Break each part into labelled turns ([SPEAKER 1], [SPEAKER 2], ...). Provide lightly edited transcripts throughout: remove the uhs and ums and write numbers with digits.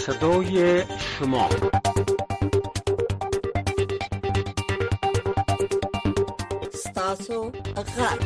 [SPEAKER 1] صدای شما.
[SPEAKER 2] ستاسو غږ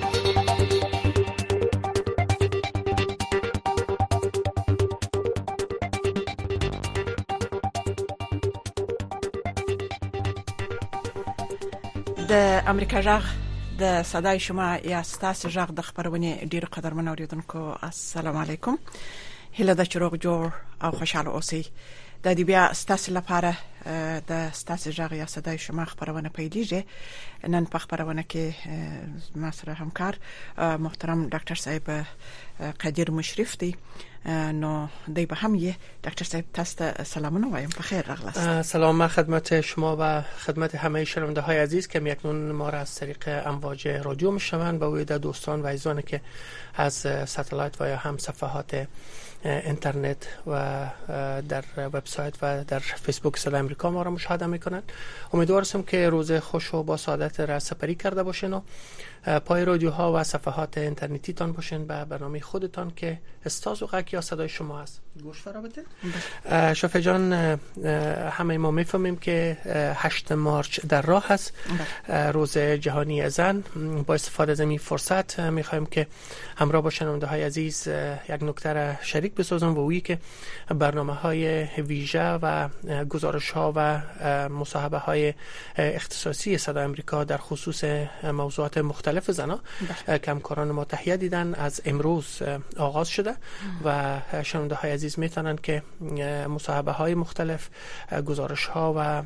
[SPEAKER 3] د امریکا غږ د صداي شما یا ستاسو غږ د خبرونه ډیر قدرمن اوریدونکو السلام علیکم. هله د چروغ جوړ او خوشاله اوسئ. د دې بیا ستاسو لپاره د ستاسو غږ یا صداي شما خبرونه پیلېږي. نن په خبرونه کې ما سره همکار محترم ډاکټر صاحب قدیر مشرف دی. نو دی به هم یه دکتر صاحب تست سلامونه وایم. بخیر راغلاست.
[SPEAKER 4] سلام خدمت شما و خدمت همه شنونده های عزیز که اکنون ما را از طریق امواج رادیو میشنوند و ویده دوستان و عزیزانی که از ساتلایت و یا هم صفحات اینترنت و در وبسایت و در فیسبوک صدای امریکا ما را مشاهده میکنند. امیدوارم که روز خوش و با سعادت را سپری کرده باشین و پای رادیوها و صفحات اینترنتی تان باشین به برنامه خودتان که استاز و غک یا صدای شما است. گوش فرا بدین. شفیع جان، همه ما میفهمیم که 8 مارچ در راه است، روز جهانی زن. با استفاده از این فرصت میخوایم که همراه با شنونده های عزیز یک نکته را شریک بسازم و اویی که برنامه های ویژه و گزارش ها و مصاحبه های اختصاصی صدای امریکا در خصوص موضوعات مختلف زنا که همکاران ما تهیه دیدن از امروز آغاز شده و شنونده های عزیز میتونن که مصاحبه های مختلف، گزارش ها و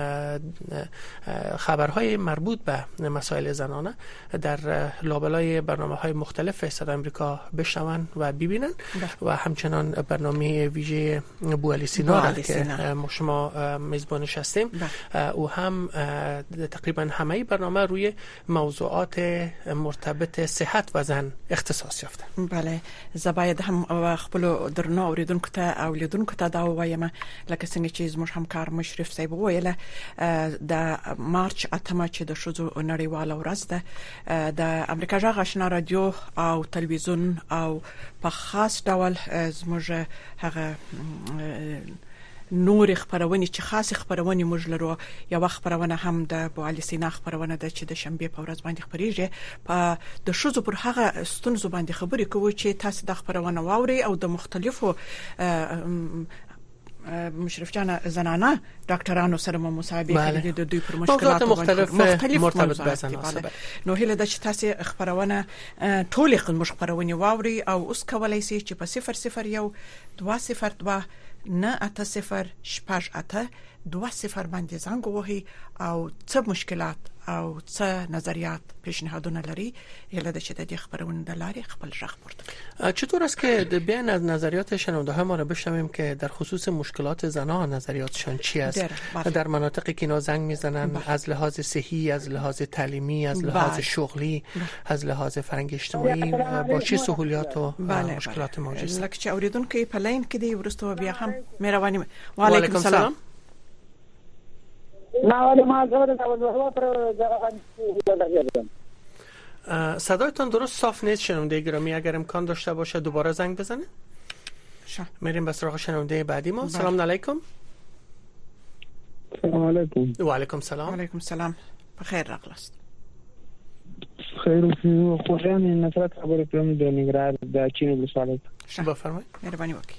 [SPEAKER 4] خبرهای مربوط به مسائل زنانه در لابلای برنامه های مختلف صدای امریکا بشنون و ببینن و همچنان برنامه ویژه بوالی سینا که ما شما میزبانش هستیم و هم تقریبا همه برنامه روی موضوعات مرتبط صحت و زن اختصاص یافته.
[SPEAKER 3] بله، زباید هم خپل درنو اوریدونکو ته او لیدونکو ته دا وایم لکه څنګه چې زموږ همکار مشرف صاحب ویله د مارچ 8 چې د شوزو نړیواله ورځ ده د امریکا غږ آشنا رادیو او تلویزیون او په خاص ډول زموږ هغه نور خبرونه چې خاص خبرونه موږ لرو. یو خبرونه هم د بوالی سینا خبرونه ده چې د شنبه په ورځ باندې خبريږي. په د شوزو پر هغه ستونزو باندې خبرې کوي چې تاسو د خبرونه واوري او د مختلفو مشرف جان زنانه ډاکټرانو سره مو مصاحبه کړې د دوی پر مشکلات
[SPEAKER 4] مختلف مرتبط به زنانه.
[SPEAKER 3] نو هله د چې تاسو خبرونه ټول خبرونه واوري او اوس کولای شي چې په 001 202 نه 80 شپږ 8 20 باندې زنګ وهي او څه مشکلات او څه نظریات پیشنهادونه لري یله د چې د خبرونه د لارې خپل ژغ پورته.
[SPEAKER 4] چطور است که بیان از نظریات شنونده ها ما را بشنویم که در خصوص مشکلات زنان نظریاتشان چی است در مناطقی که اینا زنگ میزنن از لحاظ صحی، از لحاظ تعلیمی، از لحاظ شغلی، از لحاظ فرهنگ اجتماعی با چه سهولیات و مشکلات موجود است؟
[SPEAKER 3] لکه چې اوریدونکو په لاین کې دی ورستو بیا هم مهرباني. و علیکم السلام.
[SPEAKER 4] صدایتان درست صاف نیست شنونده گرامی، اگر امکان داشته باشه دوباره زنگ بزنه. میریم به سراغ شنونده بعدی ما. سلام علیکم.
[SPEAKER 5] سلام علیکم.
[SPEAKER 4] و علیکم سلام.
[SPEAKER 3] و علیکم سلام. بخیر راغلاست.
[SPEAKER 5] خیر او خوشم نصرت خبر پرم د نگران د چین ولسوالۍ.
[SPEAKER 4] بفرمایئ.
[SPEAKER 3] مهرباني وکړئ.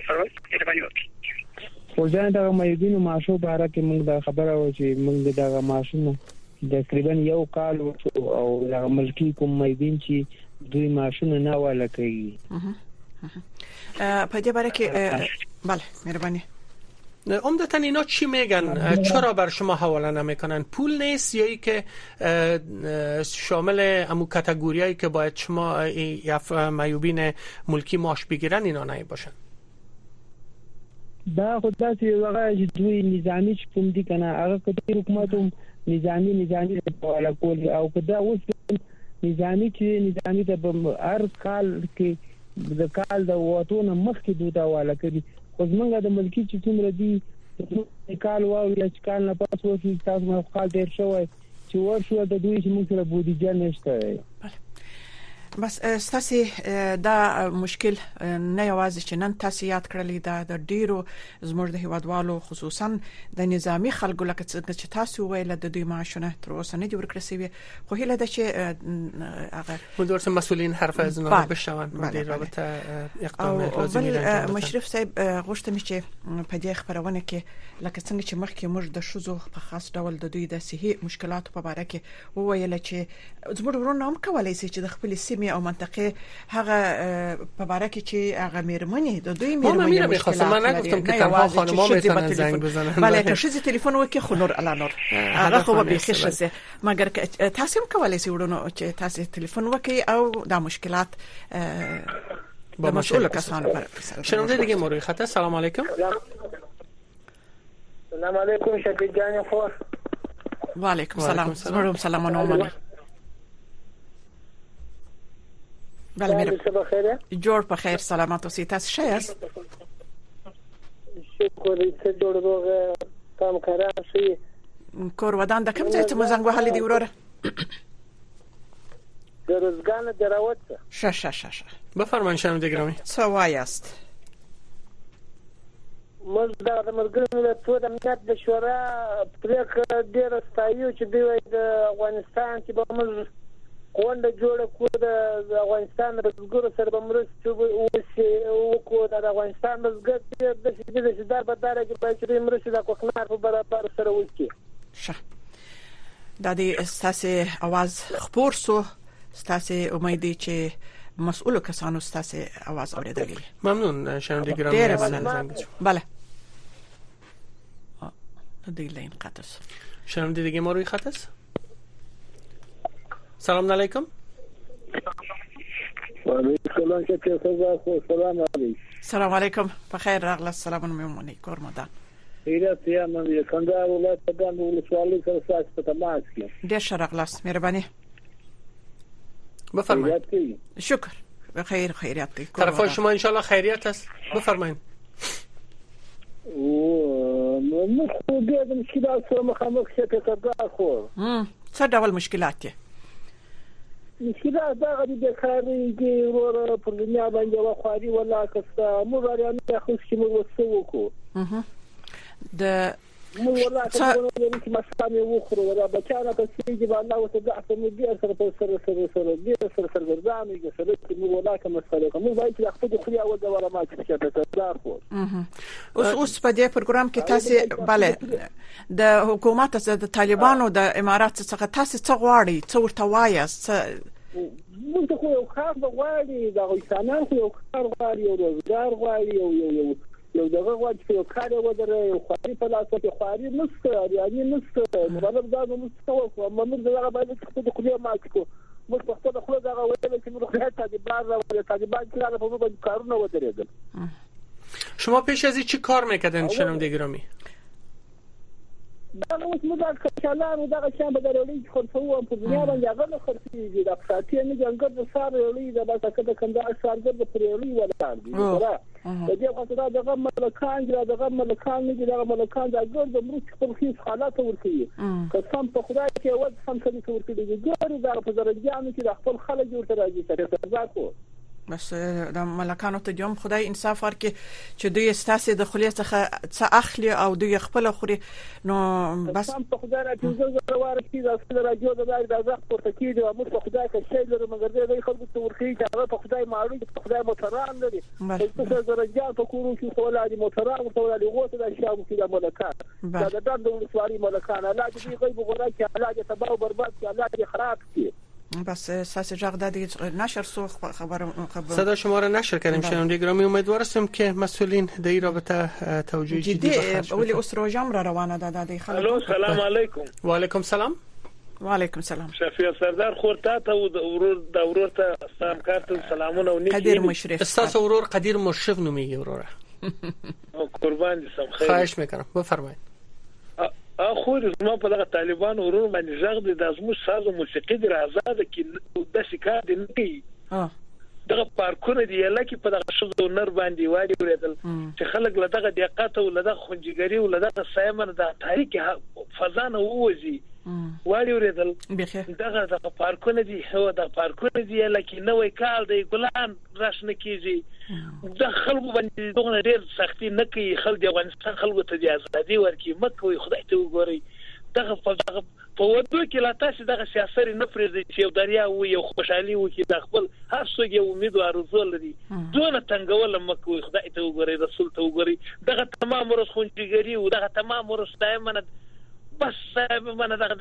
[SPEAKER 5] خوشم د مېدینو ماشو باره کې موږ د خبره و چې موږ د ماشونو تقریبا یو کال او د ملکی کوم مېدین چې دوی ماشونه نه والا کوي.
[SPEAKER 3] په دې باره کې بله مهرباني.
[SPEAKER 4] عمدتاً اینا چی میگن؟ چرا بر شما حواله نمیکنن؟ پول نیست یا ای که شامل امو کاتگوریایی که باید شما معیوبین ملکی معاش بگیرن اینا نه باشن؟
[SPEAKER 5] دا خدای چې هغه دوی نظامی چې کوم دي کنه هغه کله حکومت نظامی په کول او کدا اوس نظامی د هر کال کې د کال د وټونه مخ کې دوی دا والا کوي. خو زمونږ د ملکی چې څومره دي کال واو یا کال نه پاس وسی تاسو مخ کال ډیر شوی چې ورشو د دوی چې موږ سره بودیجه نشته.
[SPEAKER 3] بس تاسو دا مشکل نه یوازې چې نن تاسو یاد کړلې دا د ډیرو زموږ د هیوادوالو خصوصا د نظامی خلکو لکه چې تاسو ویل د دوی معاشونه تر اوسه نه دي ورکړسي خو هله د چې هغه
[SPEAKER 4] مدیر مسئولین حرف از اونا بشنون در رابطه اقدامات لازمی انجام بدن.
[SPEAKER 3] مشرف صاحب غوښتنه چې په دې خبرونه کې لکه څنګه چې مخکې موږ د شوزو په خاص ډول د دوی د صحي مشکلاتو په اړه کې وویل چې زموږ ورونه هم کولای شي چې د خپل سیمه او منطقه هغه په اړه کې چې هغه میرمنې د دوی میرمنې
[SPEAKER 4] مشکلات من نگفتم که تنها خانم‌ها میتونن زنگ بزنن.
[SPEAKER 3] بله که شزی تلفن وکي خو نور الا نور هغه خو به خشه مګر تاسو هم کولای شئ ورونو چې تاسو تلفن وکي او دا مشکلات با مسئول کسان پر
[SPEAKER 4] شنونده دیگه موروی خط. سلام علیکم.
[SPEAKER 6] سلام علیکم شفیع جان فور.
[SPEAKER 3] و علیکم سلام. زمرم سلام نومانی. بله میرم. جور په خیر سلامت اوسئ. تاسو ښه یاست؟
[SPEAKER 6] شکر چې جوړ روغ کام کاران شي.
[SPEAKER 3] کور ودان د کوم ځای ته مزنګ وهلې دی وروره؟
[SPEAKER 6] د روزګان دراوت.
[SPEAKER 3] ش
[SPEAKER 4] بفرمایئ شنونده گرامی.
[SPEAKER 3] څه وایاست؟
[SPEAKER 6] موږ د ملګرو ملتونو د امنیت د شورا پریکړه ډېره ستایو چې دوی د افغانستان چې به موږ غونډه جوړه کړو د افغانستان رزګرو سره به مرسته وکړو. د افغانستان رزګر د شدید شدار بداره کې باید چې مرسته د کوکنار په برابر سره وکړي.
[SPEAKER 3] د دې ستاسو आवाज خبر سو ستاسو امیدي چې مسئول کسانو ستاسو आवाज اوریدلی.
[SPEAKER 4] ممنون شنونده گرامی.
[SPEAKER 3] بله دی لین قطس
[SPEAKER 4] شنونده دیگه ما روی خط است. سلام علیکم.
[SPEAKER 6] و علیکم السلام.
[SPEAKER 3] سلام علیکم. بخیر راغله. سلام میمونی کورمدان.
[SPEAKER 6] خیرات یا من کندهار ولایت د ولسوالۍ سره ساس په تماس کې.
[SPEAKER 3] ډیر شرغلاس مهرباني.
[SPEAKER 4] بفرمایید.
[SPEAKER 3] شکر. بخیر خیریت دی.
[SPEAKER 4] طرفای شما ان شاء الله خیریت است. بفرمایید.
[SPEAKER 6] نو خو دې مشکلات سره مخامخ شته کړه خو.
[SPEAKER 3] څه ډول مشکلات دي؟
[SPEAKER 6] مشکلات دا غوډه بیکاری کې ورور په دنیا باندې واخاري ولا کسا مو راځي خو چې موږ وسو وکړو.
[SPEAKER 3] د
[SPEAKER 6] مو ولا چې مسامه وخورو ولا بچانه په سیږي باندې او ته د اصلي دې سره په سره دې سره ورځامي چې سره مو ولا کوم مسله کوم وایي چې خپل خو او د ولا ما چې ته خو
[SPEAKER 3] اوس په دې پروګرام کې تاسو بله د حکومت د طالبانو د امارات څخه تاسو څه غواړي څه ورته وایاست؟
[SPEAKER 6] موږ خو یو کار غواړي د انسانانو یو کار غواړي او روزګار غواړي یو دغه وخت یو کار ودرې یو خاري په لاس کې خاري نشته یعنی نشته مطلب دا نو مستوى موږ دغه باندې خپل خپل ماکو موږ په خپل خپل دغه ویل چې موږ خاطر د بار او طالبان کله په موږ کارونه ودرېدل.
[SPEAKER 4] شما پیش از این چی کار میکردن شنونده گرامی؟
[SPEAKER 6] دا نو موږ دا کچالانو دغه شان به درولې خرڅو په دنیا باندې هغه خرڅېږي د افساتي نه جنګ د سارلې د باسکه د کندهار شارګر د پرېلې ولادي د دې خاطر دغه ملکان دغه ملکان د ګور د مرچ په خیس حالات ورکوي قسم په خدای کې ود سم کړي ورکوي ګور د په درجانو کې د خپل خلک ورته راځي ترې
[SPEAKER 3] بس د ملکانو ته دوم خدای انصاف ورکړي چې دوی ستاسو د خلیه څخه څه اخلي او دوی خپل خوري نو بس
[SPEAKER 6] په خدای راځي زه ورته د خپل راجو د ځخ پورته کیږي او موږ په خدای کې شی لرو مګر دې خلکو ته ورخي چې هغه په خدای معلوم په خدای موتران لري په درجه په کورو کې ولادي موتران او ولادي غوته د شابو کې د ملکان دا د ولسوالۍ ملکان الله دې غیب غوړه چې الله دې تباہ او برباد چې الله دې خراب کړي.
[SPEAKER 3] بس اساس جغ دادی نشر سو خبر
[SPEAKER 4] صدا شما را نشر کردیم شنونده گرامی. امیدوار هستم که مسئولین در این رابطه توجیه جدی بخش
[SPEAKER 3] ولی اسرو جام را روانه دادی خلک.
[SPEAKER 6] الو سلام علیکم.
[SPEAKER 4] و علیکم سلام.
[SPEAKER 3] و علیکم سلام.
[SPEAKER 6] شفیع سردار خورتا ته ورور ته سلام کارت سلامونه و نیکی.
[SPEAKER 3] قدیر مشرف.
[SPEAKER 4] استاد ورور قدیر مشرف نمیگه ورور.
[SPEAKER 6] قربان دي سم خیر.
[SPEAKER 4] خواهش میکنم بفرمایید.
[SPEAKER 6] خو زما په دغه طالبان ورور باندې ځغ دي د ازمو ساز او موسیقي د آزاد کې د شکایت نه کوي
[SPEAKER 7] دغه پارکونه دی لکه په دغه شوزو نر باندې وادي ورېدل چې خلک له دغه دقت او له دغه خنجګری او له دغه سایمن د تاریخ فضانه ووزي وادي ورېدل دغه پارکونه دی هو د پارکونه دی لکه نوې کال دی ګلان راشنه کیږي د خلکو باندې دغه ډېر سختي نه کوي خلک د افغانستان خلکو ته د ازادي ورکي مکه خدای ته وګوري دغه په ودو کې لا تاسو دغه سیاسي نه پرېږدي چې یو دریا و یو خوشحالي و چې د خپل هر څوک یو امید او ارزو لري دونه تنګول مکه خدای ته وګوري رسول ته وګوري دغه تمام ورسخونجګری او دغه تمام ورستایمنه بس منه دغه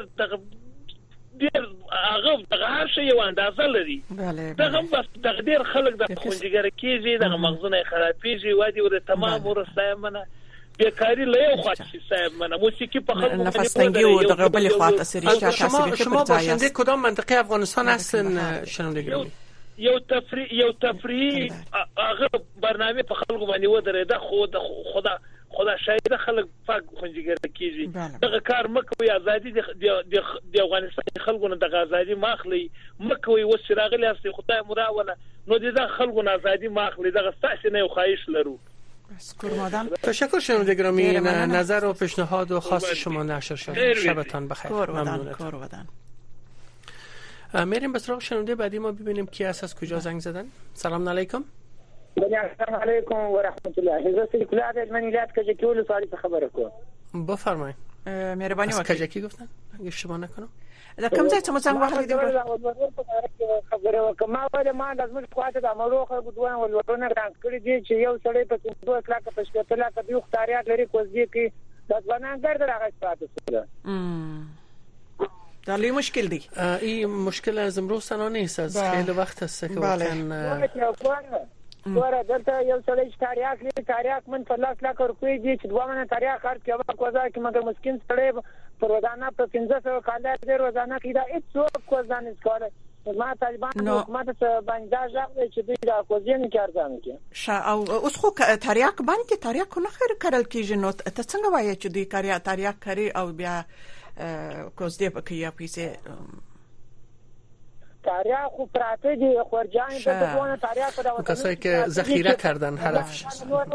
[SPEAKER 7] ډیر هغه دغه هر شی یو اندازه لري دغه بس دغه ډیر خلک د خونجګری کېږي دغه مغزونه خرابېږي وادي ور تمام ورستایمنه بیکاری له یو خاصی صاحب منه موسیقی په خلکو
[SPEAKER 3] نفس تنگی و دغه بل خواته سری
[SPEAKER 4] شما باشنده کدام منطقه افغانستان هستن شنونده گرامی؟
[SPEAKER 7] یو تفریح هغه برنامه په خلکو باندې ودرېده خدا شاهد خلک پاک خونجګر کیږي دغه کار مکوې ازادي د افغانستان خلکو نه دغه ازادي ماخلي مکوې وسراغلی است خدای مراوله نو دغه خلکو نه ازادي ماخلي دغه تاسو نه خواهش لرو.
[SPEAKER 4] تشکر شنونده گرامی نظر و پیشنهاد و خواست شما نشر شد شبتان بخیر ممنونتم. میریم به سراغ شنونده بعدی ما ببینیم کی هست از کجا زنگ زدن. سلام علیکم.
[SPEAKER 8] السلام علیکم و رحمت الله. حضرت کلاد از منیلات کجکی ول سوالی خبره کو
[SPEAKER 4] بفرمایید.
[SPEAKER 3] مهربانی
[SPEAKER 4] وکړئ. کجکی گفتن اگه اشتباه نکنم
[SPEAKER 3] دا کوم ځای ته مو څنګه واخلې
[SPEAKER 8] خبره وکما وله ما لازم خواته د امروخه غوډوان ولورونه رانګ کړی دي چې یو سړی په 2 لک په 7 لک د اختیارات لري کوزي کې د ځوانان ګرځي راغی سپاته سره
[SPEAKER 3] دا لوی مشکل دی.
[SPEAKER 4] این مشکل از امروز سنا نیست از خیلی وقت است که واقعا
[SPEAKER 8] ورا دلته یو سړی تاریخ لري تاریخ من په 10 لک روپۍ دي چې دوه منه تاریخ خرڅ کړه کوزا کې مګر مسکین سړی پر ودانه په 1500 کال د روزانه کې دا هیڅ کوزانه کوله ما طالبان حکومت ته باندې ځاوي چې دوی دا کوزین کارځان کې
[SPEAKER 3] او اوس خو تاریخ باندې تاریخ نه خیر کړل کیږي نو ته څنګه وایې چې دوی تاریخ کوي او بیا کوزدې پکې یا پیسې
[SPEAKER 8] تاریخ خو پراته دي خورجان به دونه تاریخ په
[SPEAKER 4] کسایی که ذخیره کردن حرفش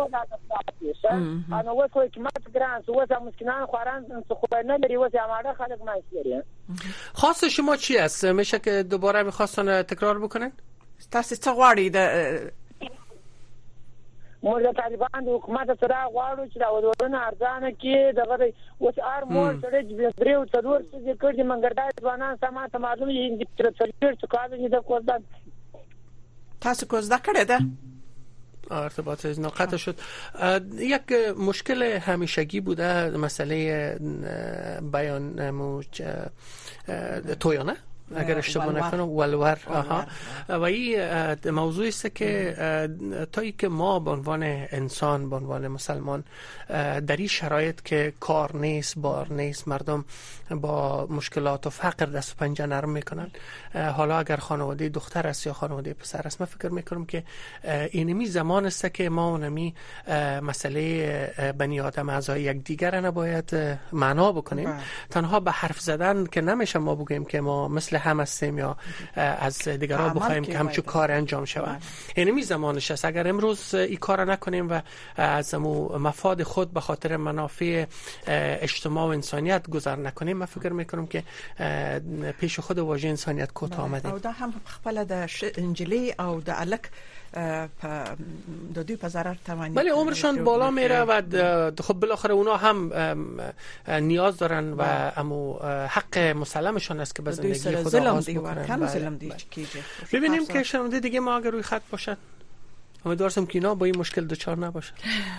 [SPEAKER 8] انا وصل حکومت ګران واسه مسکینان خواران خو نه لري واسه اماده خلک ماشيري.
[SPEAKER 4] خواست شما چی است؟ میشه که دوباره می‌خواستن تکرار بکنن؟
[SPEAKER 3] تاسو څه غواړئ د
[SPEAKER 8] مور د طالبان د حکومت سره غواړو چې دا ودونه ارزانه کې دغه اوس ار مور سره چې بریو څلور څه کړي منګردای ځوانان سماته معلوم یې چې تر څو کال دې د کوزد
[SPEAKER 3] تاسو کوزد کړه ده
[SPEAKER 4] ارتباط از ناقطع شد. یک مشکل همیشگی بوده مسئله بیان تویانه اگر اشتباه نکنم ولور و این موضوعی است که تایی که ما به عنوان انسان به عنوان مسلمان در این شرایط که کار نیست بار نیست مردم با مشکلات و فقر دست و پنجه نرم میکنن حالا اگر خانواده دختر است یا خانواده پسر است من فکر میکنم که اینمی زمان است که ما اونمی مسئله بنی آدم اعضای یک دیگر نباید معنا بکنیم تنها به حرف زدن که نمیشه ما بگیم که ما مثل هم هستیم یا از دیگران بخوایم که همچون کار انجام شود. اینمی زمانش است اگر امروز این کار نکنیم و از مفاد خود به خاطر منافع اجتماع و انسانیت گذر نکنیم من فکر میکنم که پیش خود واژه انسانیت کوتاه آمدیم.
[SPEAKER 3] او دا هم خپل د انجلی او د الک د دوی په ضرر توانی
[SPEAKER 4] ولی عمرشان بالا میره و خب بالاخره اونا هم نیاز دارن و امو حق مسلمشون است که به زندگی خود آغاز بکنن. ببینیم که شنونده دیگه ما اگر روی خط باشن امیدوارم که اینا با این مشکل دچار نباشن.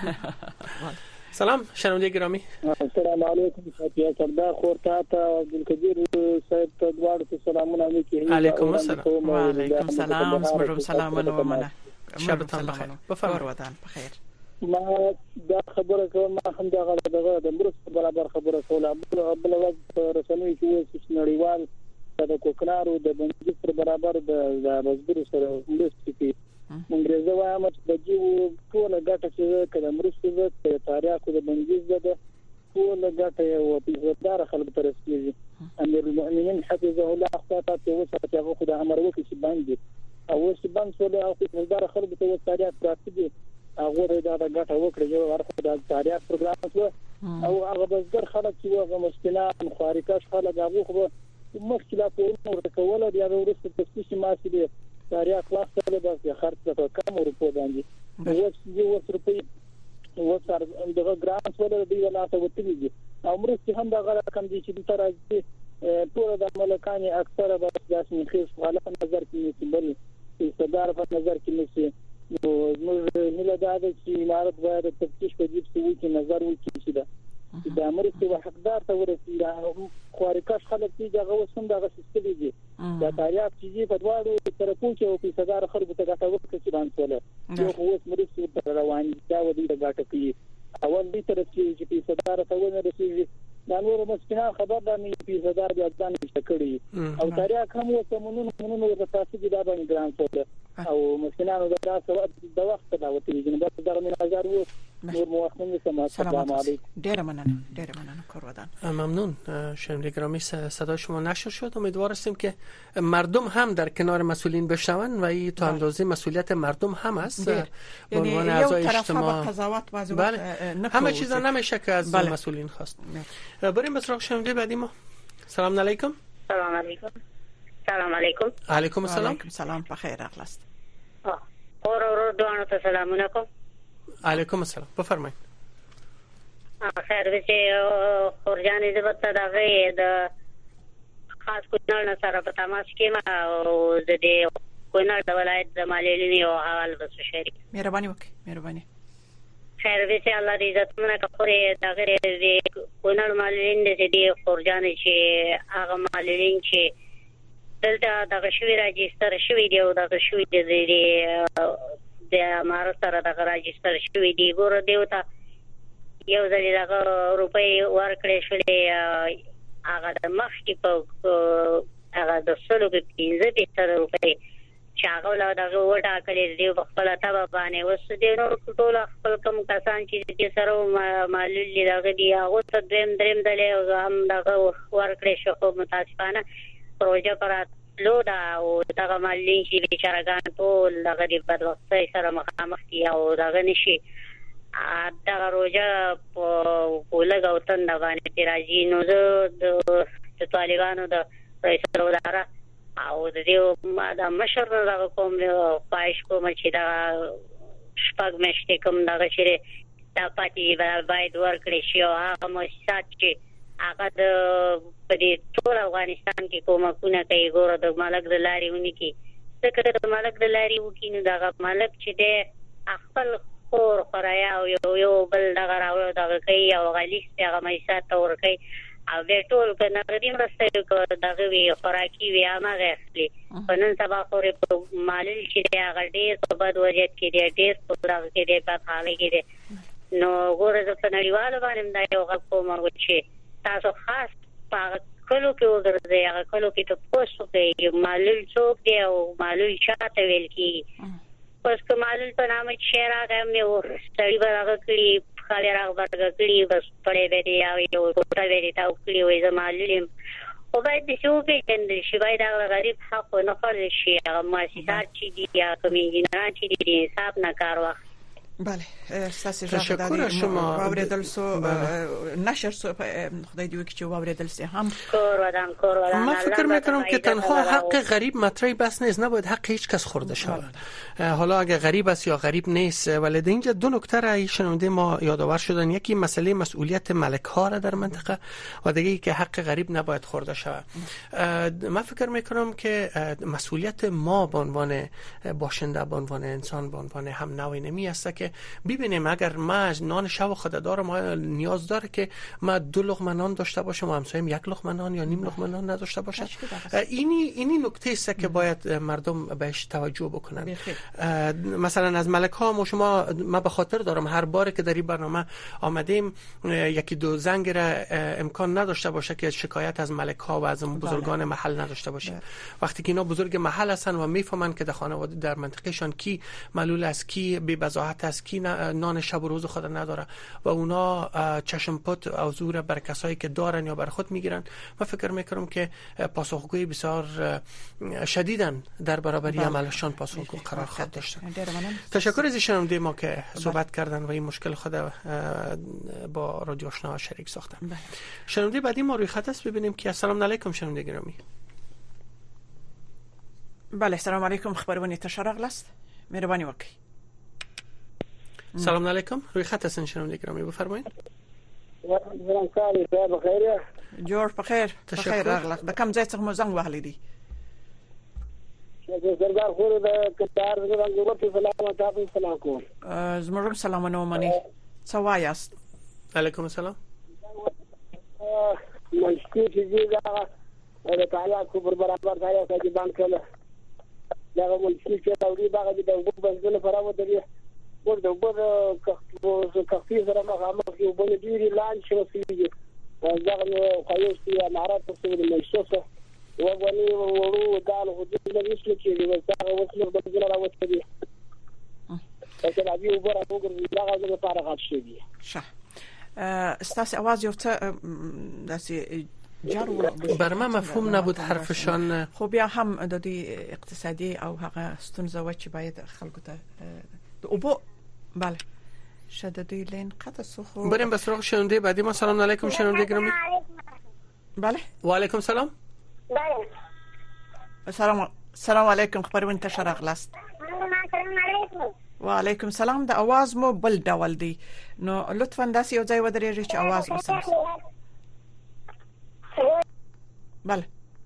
[SPEAKER 4] سلام شنونده گرامی.
[SPEAKER 6] السلام علیکم ساتیا سردار خورتا تا عبدالکبیر صاحب ته دواړو سلامونه علیکم.
[SPEAKER 4] علیکم السلام.
[SPEAKER 3] و علیکم السلام سمرم سلامونه و منه.
[SPEAKER 4] شبتان بخیر.
[SPEAKER 3] بفرمایید ودان بخیر.
[SPEAKER 6] ما دا خبره کوم ما هم دا غلطه د مرسته برابر خبره کوله بل وخت رسنوي چې نړیوال د کوکنارو د بنجي پر برابر د مزدور سره مرسته کوي انګريزه وایم چې د جیو ټول غټه چې کله مرسته د تاریخ د بنجي زده ټول غټه او په دار خلک تر رسیږي امیر المؤمنین حفظه الله خاطر ته وسه هغه خدای امر وکړي چې باندې او چې بند شول او خپلدار خلکو ته تاریخ راځي هغه دا غټه وکړه یو ورته د تاریخ پروګرام شو او هغه بزګر خلک چې هغه مشکلات مخارکاش خلک هغه خو مشکلات ورته کوله د ورسته تفصیل ماسي تاریخ واسطه د خرڅ په کم ورپو باندې یو روپی وسر دغه ګرانټ ولر دی ولا ته وتیږي او مرستې هم دغه کم دي چې تر راځي ټول د ملکاني اکثره به داسې خیس غلط نظر کې نیول صدر په نظر کې نیسي نو موږ نه لداده چې امارت باید تفتیش په دې څه وکړي نظر وکړي چې دا مرستې او حقدار ته ورسېږي خارکاش خلک چې دغه وسم دغه سیستم دي دا تاریخ چې په دواړو طرفونو کې او په صدر خلکو ته ګټه وکړي چې باندې ولا یو اوس مرستې تر روان دي دا ودی ګټه کوي اول دې طرف چې په صدر ته ونه رسېږي دا نور مسکینان خبر ده نه په صدر بیا ځان نشته کړی او تاریخ هم وسمونونو د تاسو د باندې ګران څه او مسکینانو دا څه د وخت دا وتی چې بس در من هزار و نور موافقین سما سلام علیکم
[SPEAKER 3] ډیر مننه کورودان
[SPEAKER 4] ممنون شنوندگان گرامی صدای شما نشر شد امیدوار هستیم که مردم هم در کنار مسئولین بشنون و این تا اندازه مسئولیت مردم هم است به عنوان اعضای اجتماع
[SPEAKER 3] بله
[SPEAKER 4] همه چیزا نمیشه که از مسئولین خواست بریم به سراغ شنونده بعدی ما سلام علیکم
[SPEAKER 9] سلام علیکم سلام علیکم
[SPEAKER 4] علیکم السلام
[SPEAKER 3] علیکم سلام بخیر اخلاص
[SPEAKER 9] اور دوانو ته سلامونه کوم
[SPEAKER 4] علیکم السلام بفرمایئ
[SPEAKER 9] خیر به خورجان زبط دغه د خاص کونړ سره په تماس کې ما او د دې کونړ د ولایت د مالېلینی او حوال بس شریک
[SPEAKER 3] مهرباني وکړئ مهرباني
[SPEAKER 9] خیر به الله دې عزتونه کوي دغه دې کونړ مالېلین دې خورجان چې هغه مالېلین چې دلته دغه شوی راجستر شوی دی او دغه شوی دی د امارت سره دغه راجستر شوی دی ګور دیوتا یو ځل دغه روپۍ ورکړې شولې هغه د مخ کې په هغه د سلو په 15 روپۍ چې هغه له دغه وټا کړې دی په خپل تابع باندې وس دی نو ټول خپل کم کسان چې دې سره معلول دغه دی هغه ته دریم دلې هم دغه ورکړې شو په متاسفانه پروژه پر لو دا او دغه مالین چې بیچارهګان ټول دغه د بدبختۍ سره مخامخ دي او دغه نشي دغه روزه په لګاوتن باندې راځي نو د طالبانو د رئیس الوزرا او د دې د مشر دغه کوم پایښ کوم چې دا شپږ مشته کوم دغه چې دا پاتې باید ورکړي شي او هغه مؤسسات چې هغه د په دې ټول افغانستان کې کومه کوي ګوره د مالک د لاري ونی کې څنګه د مالک د لاري وکینو دغه مالک چې د خپل خور خرایا او یو بل دغه راو دغه کوي او غلیس هغه مېسات تور کوي او د ټول کنه غدي مرسته کوي دغه وی خوراکي وی هغه اخلي په نن سبا خورې په مالل چې هغه ډېر په بد وضعیت کې دی ډېر په دغه کې دی په حال کې دی نو ګوره د نړیوالو باندې دا یو غوښتنه وکړي تاسو خاص په کلو کې وګرځي هغه کلو کې ته پوسټ کوي مالل څوک دی او مالل چاته ویل کی پس کمال په نامه شهر هغه مې ستړي برابر کړی خالي راغبر کړی بس پړې به او یو ټوټه ویری تا کړی وې زمالیم او باید د شو په کندل شي باید هغه غریب حق نه خوري شي هغه مؤسسات چې دي یا کمیږي چې دي حساب نه کار وخت
[SPEAKER 3] بله استاسي جواب شما واوریدل سو نشر سو خدای دیو که واوریدل سه هم
[SPEAKER 9] کور
[SPEAKER 4] من فکر میکنم که تنها حق غریب مطرحی بس نیست نباید حق هیچ کس خورده شود حالا اگه غریب است یا غریب نیست ولی اینجا دو نکته را شنونده ما یادآور شدن یکی مسئله مسئولیت ملک ها را در منطقه و دیگه ای که حق غریب نباید خورده شود من فکر میکنم که مسئولیت ما به عنوان باشنده به عنوان انسان به عنوان هم نوع نمی است که ببینیم اگر ما نان شب خود دارم ما نیاز داره که ما 2 لقمه نان داشته باشم و همسایم 1 لقمه نان یا نیم لقمه نان نداشته باشه اینی نکته است که باید مردم بهش توجه بکنن مثلا از ملک ها ما به خاطر دارم هر بار که در این برنامه آمدیم یکی دو زنگ را امکان نداشته باشه که شکایت از ملک ها و از بزرگان محل نداشته باشه وقتی که اینا بزرگ محل هستن و میفهمن که در خانواده در منطقهشان کی معلول است کی بی بضاعت اسکی نان شب و روز خود نداره و اونا چشم پوت او زور بر کسایی که دارن یا بر خود میگیرن. من فکر میکنم که پاسخگویی بسیار شدیدن در برابر عملشان پاسخگو قرار خواهد داشت. تشکر از شنونده ما که صحبت کردن و این مشکل خود با رادیو آشنا شریک ساختن. شنونده بعدی ما روی خط است، ببینیم که السلام علیکم شنونده گرامی.
[SPEAKER 3] بله سلام علیکم، خبرونه تشرق است، مهربانی وکي.
[SPEAKER 4] سلام علیکم، روی خط هستن شنونده گرامی، بفرمایید.
[SPEAKER 6] سلام کاری بخیر.
[SPEAKER 3] جوړ بخیر. بخیر راغله. د کوم ځای څخه مو زنګ وهلی دی؟
[SPEAKER 6] سردار خور د کندهار څخه ورته سلام تاسو سلام کوم.
[SPEAKER 3] زموږ سلامونه ومني. څه وایاست؟
[SPEAKER 4] علیکم السلام.
[SPEAKER 6] مشکل چې دا تعالی کو برابر ځای ته ځان کړل. دا مشکل چې دا وړي دا د وګړو لپاره و دی. ورته وګړو کافي سره مخامخ یو بل ډیری لان شو سیږي. دا نو خایوستي امارات څخه د مشوسه وګونی ورو دال خو دې نه وشل چې دا وسلو د ځل راوځي دي. چې دا یو بره وګړو دا غوږ لپاره غاټ شي.
[SPEAKER 3] شه. استاس اواز یو څه داسې جارو
[SPEAKER 4] بر ما مفهوم نبود حرفشان.
[SPEAKER 3] خو بیا هم د دې اقتصادي او هغه ستونزه و چې باید خلکو ته د اوبو بله شددی لین قطع سخو.
[SPEAKER 4] بریم به سراغ شنونده بعدی ما. سلام علیکم شنونده گرامی.
[SPEAKER 3] بله
[SPEAKER 4] و علیکم سلام.
[SPEAKER 3] بله سلام علیکم، خبرونه تشرق است. و علیکم سلام. د اواز مو بل ډول دی، نو لطفا داسې یو ځای ودرېږئ چې اواز وسم. بله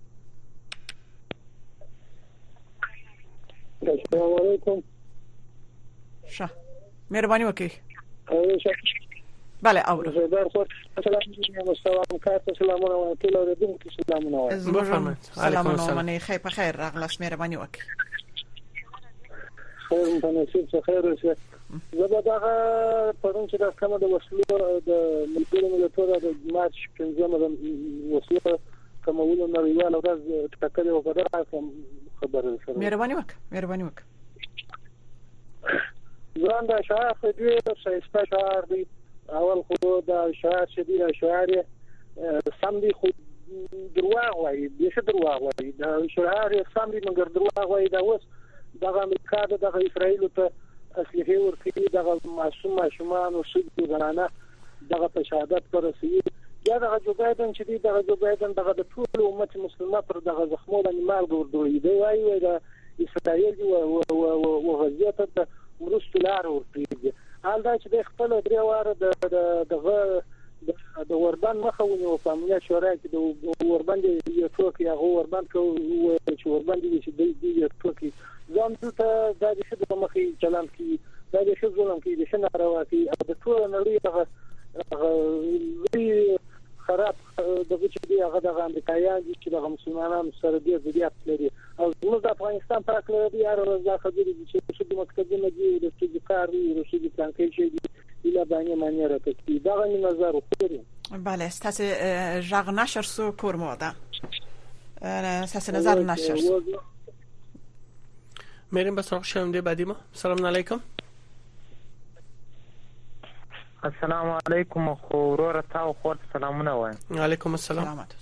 [SPEAKER 6] السلام علیکم.
[SPEAKER 3] شه مهرباني وکړئ. بله اورو.
[SPEAKER 6] سردار خور سلام کارت سلامونه و ټول اوریدونکو سلامونه و.
[SPEAKER 3] سلامونه منی خیر په خیر راغلاست، مهرباني وکړئ.
[SPEAKER 6] خیر په نصیب څه خیر وشه. زه دا پرون چې دا کومه د وسلو د ملګرو ملتونو د مارچ 15 د وسلو کومولو نړیواله ورځ ټاکلې و، په دغه خبره سره
[SPEAKER 3] مهرباني وکړئ.
[SPEAKER 6] ځان دا شعار خو دې شایسته شعار دی. اول خو دا شعار چې دی شعار سم دی، خو درواغ وایي، دې درواغ وایي. دا شعار سم دی مګر درواغ وایي. دا اوس دغه امریکا دغه اسرائیل ته اصلي ورکړي، دغه ماشومان او ښځې زنانه دغه په شهادت ورسوي. یا دغه جو بایدن چې دی دغه جو بایدن دغه د ټول امت مسلمان پر دغه زخمو باندې مال ګورډوي دی. وایي د اسرائیل او وضعیت ته مرستو لار ورکړي. حال دا چې د خپل درې واره د وربند مخه ونیو په امنیت شورا کې د وربند یو ټوکی هغه وربند چې وربند دي چې د یو ټوکی ځان ته د دې د مخې چلان کی د دې ظلم کی د شنه راوتی د ټول نړۍ هغه خراب دغه چې دی هغه د امریکایان چې د مسلمانانو سره دی زیات لري. او موږ د افغانستان په اړه د یار ورځ خبرې چې د مکتبونو دی د چې کاری د چې پلانټي شي دی له باندې معنی راکړي. دا غوښنه نظر وکړي.
[SPEAKER 3] بله استاس ژغ نشر سو کور موده استاس نظر نشر سو.
[SPEAKER 4] میریم به سراغ شنونده بعدی ما. سلام علیکم.
[SPEAKER 10] السلام علیکم. خورور تا خور سلامونه وایم.
[SPEAKER 4] علیکم السلام.
[SPEAKER 3] سلامت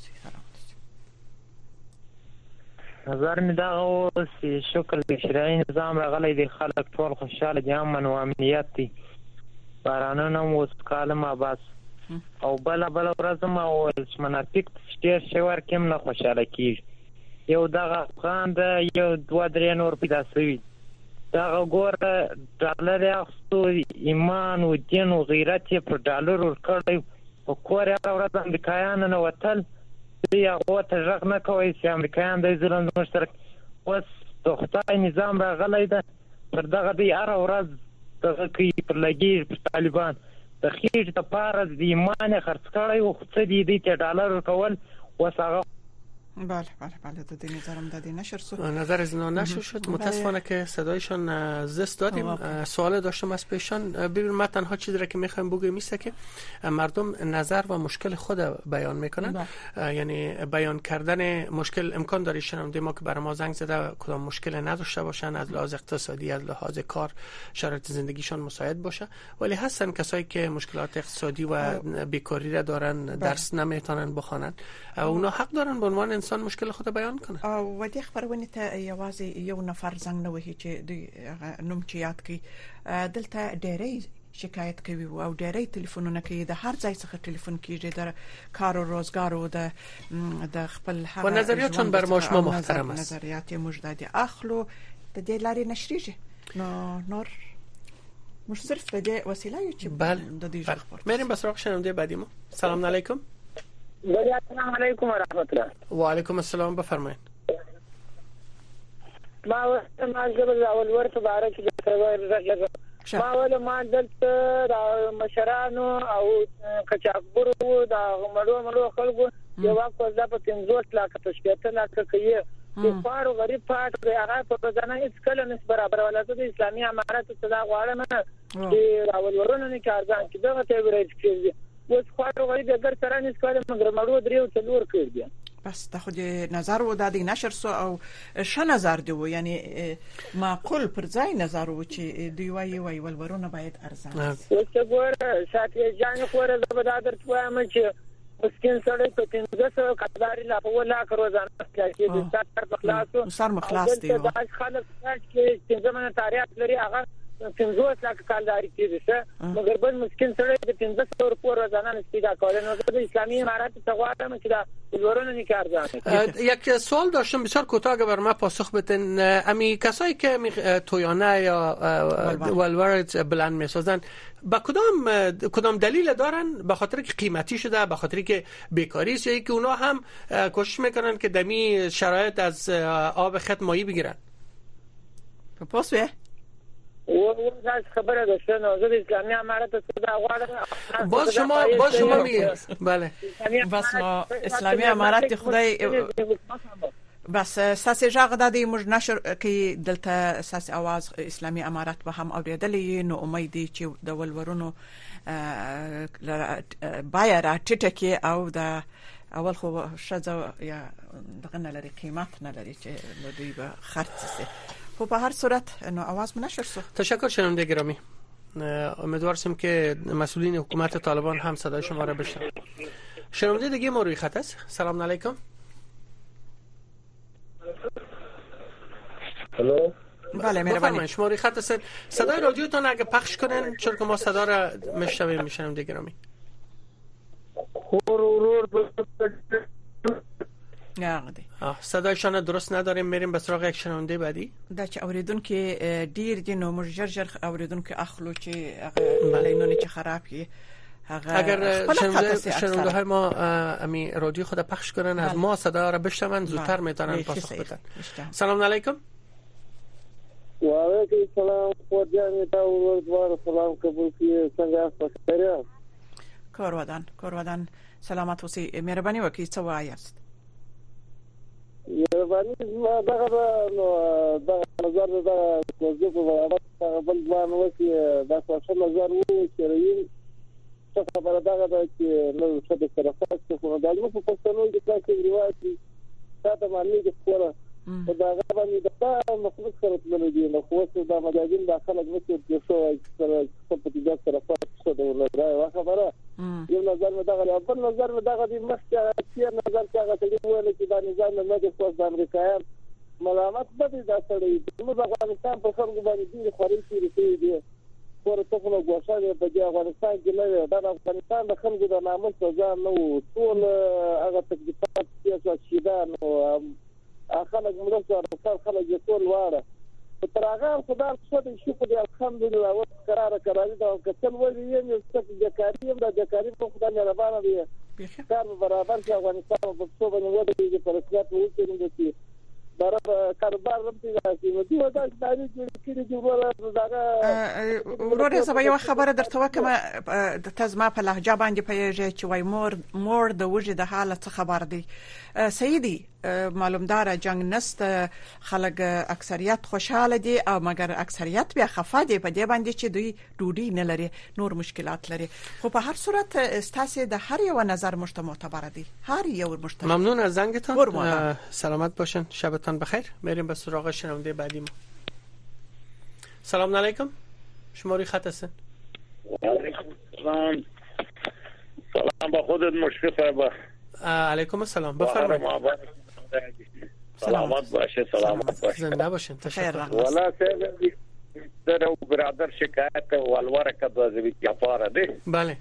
[SPEAKER 10] نظر می دا اوس شکل شرعي نظام راغلی دی، خلک ټول خوشاله دي، امن او امنیت دي. بارانونه اوس کالم آباس او بل ورځ ما وویل چې منافق ډېر شی ورکیم نه خوشاله کېږي. یو دغه افغان د یو 2-3 نور پیدا شوي دغه ګوره ډالر یې اخیستو، ایمان و دین و غیرت یې پر ډالر ورکړی، په کور یې هره ورځ امریکایان ننوتل. دوی هغو ته غږ نه کوئ چې امریکایان د ظلم زموږ سره. اوس د خدای نظام راغلی ده، پر دغه دوی هره ورځ دغه کوي، پر لګېږي پر طالبان. د خېټې دپاره د ایمان یې خرڅ کړی و، خو څه دي دوی ته ډالر ورکول. اوس هغه
[SPEAKER 3] بله د دې نظرم د دې نشر سو
[SPEAKER 4] نظر از نشر شد. متاسفانه که صدایشان از دست دادیم. سوال داشتم از پیشان. ببین ما تنها چیزی را که میخوایم بگویم است که مردم نظر و مشکل خود بیان میکنن. یعنی بیان کردن مشکل امکان داره شنونده ما که برای ما زنگ زده کدام مشکل نداشته باشن، از لحاظ اقتصادی، از لحاظ کار، شرایط زندگیشان مساعد باشه، ولی هستن کسایی که مشکلات اقتصادی و بیکاری را دارن، درس نمیتونن بخوانن. اونا حق دارن به عنوان انسان مشکل خود بیان کنه.
[SPEAKER 3] و دې خبرونه ته یوازې یو نفر زنګ نه وهي چې د نوم چې یاد کی دلته ډېرې شکایت کوي او ډېرې ټلیفونونه کوي، د هر ځای څخه ټلیفون کیږي، د کار او روزګار او د خپل
[SPEAKER 4] و نظریاتشون بر ما شما محترم است.
[SPEAKER 3] نظریات موږ د اخلو د دې لارې نشریږي نور مش صرف د دې وسیله یو چې د دې ځخ
[SPEAKER 4] بریم به سراغ شنونده بعدی ما. سلام علیکم.
[SPEAKER 8] السلام علیکم و رحمت الله.
[SPEAKER 4] و علیکم السلام. بفرمایید.
[SPEAKER 8] ما جبل اول ورته باره کې د ما دلته مشرانو او کچاکبرو د مړو خلکو یو وخت په 15 لک تشکیل لک کوي د فارو غریب پات هغه په ځانه هیڅ کله نس برابر ولادت اسلامي امارات صدا غواړم چې اول ورونه نه کارځان کې دغه ته ورېج کیږي اوس خاطر غوړي د ګر سره نس کړم مګر مړو دریو څلور کړی
[SPEAKER 3] بس ته خو دې نظر و د دې نشر سو او ش نظر دی و یعنی معقول پر ځای نظر و چې دی وای ولورونه باید ارزان
[SPEAKER 8] اوس ګور ساتي جان خور زبدادر توایم چې مسکین سره په 1500 کډاری لا په ولا روزانه کې د سر په خلاصو
[SPEAKER 3] سر مخلاص دی
[SPEAKER 8] دا خلک چې زمونه تاریخ لري هغه 15 لک کالداري کیږي مګر بل مسکین سره د 1500 روپیه روزانه نسبت کول نو د اسلامي امارات تقوام چې دا ورونه نکار دارن.
[SPEAKER 4] یک سوال داشتم بسیار کوتاه بر ما پاسخ بدین. امی کسایی که تویانه یا ولورت بلند میسازن با کدام دلیل دارن؟ به خاطر که قیمتی شده، به خاطر که بیکاری است، یا که اونا هم کوشش میکنن که دمی شرایط از آب خط مایی بگیرن؟
[SPEAKER 3] پاسوه
[SPEAKER 8] و خبره داشته نوزد اسلامی امارات صدا غواړم
[SPEAKER 4] باز شما میگید. بله
[SPEAKER 3] بس ما اسلامی امارات خدای بس ساس جاغ د دې موږ نشر کې دلته ساس आवाज اسلامی امارات به هم اوریدلې نو امیدي چې د ولورونو بایر ټټکی او د اول خو شزه یا دغه نه لري قیمت نه لري چې دوی به خرڅ شي. خب به هر صورت نو آواز منشر شد.
[SPEAKER 4] تشکر شنونده گرامی. امیدوارم که مسئولین حکومت طالبان هم صدای شما را بشنوند. شنونده دیگه ما روی خط است. سلام علیکم.
[SPEAKER 6] الو.
[SPEAKER 3] بله مهربانی.
[SPEAKER 4] شما روی خط هستید. صدای رادیوتون اگه پخش کنین چون که ما صدا را میشنویم شنونده گرامی. صدایشان درست نداریم. میریم به سراغ یک شنونده بعدی.
[SPEAKER 3] دا چې اوریدونکو ډیر دي نو موږ ژر اوریدونکو اخلو چې هغه بلینونه چې خراب کی
[SPEAKER 4] اگر شنونده های ما امی رادیو خود پخش کنن از ما صدا را بشنون زودتر میتونن پاسخ بدن. سلام علیکم.
[SPEAKER 6] و علیکم السلام. خودیان تا ورود سلام قبول کی څنګه تاسو
[SPEAKER 3] کارودان سلامت اوسئ. مهرباني وکړئ څه وایاست؟
[SPEAKER 6] یوانی دغه نو دغه نظر د کوزو په اړه بل ځان وکي د څه نظر وو چې ریل څه خبره دغه چې نو څه د طرفات څخه د علم په پښتنو کې تاسو ریواجي تاسو باندې د خبره دا غوښنه د تاسو مخلوق سره تللی نو خو څه د مجاهدین داخله غوښتي چې شو سره په دې طرفات څه د ولرای خبره یو نظر مې دغه بل نظر مې دغه د مخکې چې نظر چې هغه ته ویل چې دا نظام نه د خپل امریکایان ملامت بده دا سړی د افغانستان په خلکو باندې ډیر خوري شي دي ورته په غوښه په افغانستان کې نه د افغانستان د خلکو د ناموس ځان نو ټول هغه تکلیفات چې نو خلک موږ سره خلک یې ټول واړه تر هغه خدای څخه شي په الحمدلله او قرار دا کتل ولې یې څه د کاریم د کاریم په خدای مهربانه دی کار برابر چې افغانستان په څو باندې ودرېږي پر اساس وکړي چې برای کاروبار هم پیدا کیږي دوی دا دایي چې
[SPEAKER 3] ورور زه به یو خبره درته وکم ته زما په لهجه باندې پیږي چې وای مور د وجه د حالت خبر دی سیدی معلومدار جنگ نست خلک اکثریت خوشاله دي او مګر اکثریت بیا خفه دي په دې باندې چې دوی ډوډۍ نه لري نور مشکلات لري خو په هر صورت استاسه د هر یو نظر معتبر دي هر یو مشترک.
[SPEAKER 4] ممنون از زنگتان سلامت باشن شبتان بخیر. میریم به سراغ شنونده بعدی ما. سلام علیکم شماری خط هستن.
[SPEAKER 11] سلام با خودت مشفق صاحب.
[SPEAKER 4] علیکم السلام بفرمایید.
[SPEAKER 11] سلامت باشه سلامت باشه
[SPEAKER 4] زنده باشین تشکر.
[SPEAKER 11] والا صاحب در برادر شکایت والواره که دوازوی کفاره ده.
[SPEAKER 4] بله.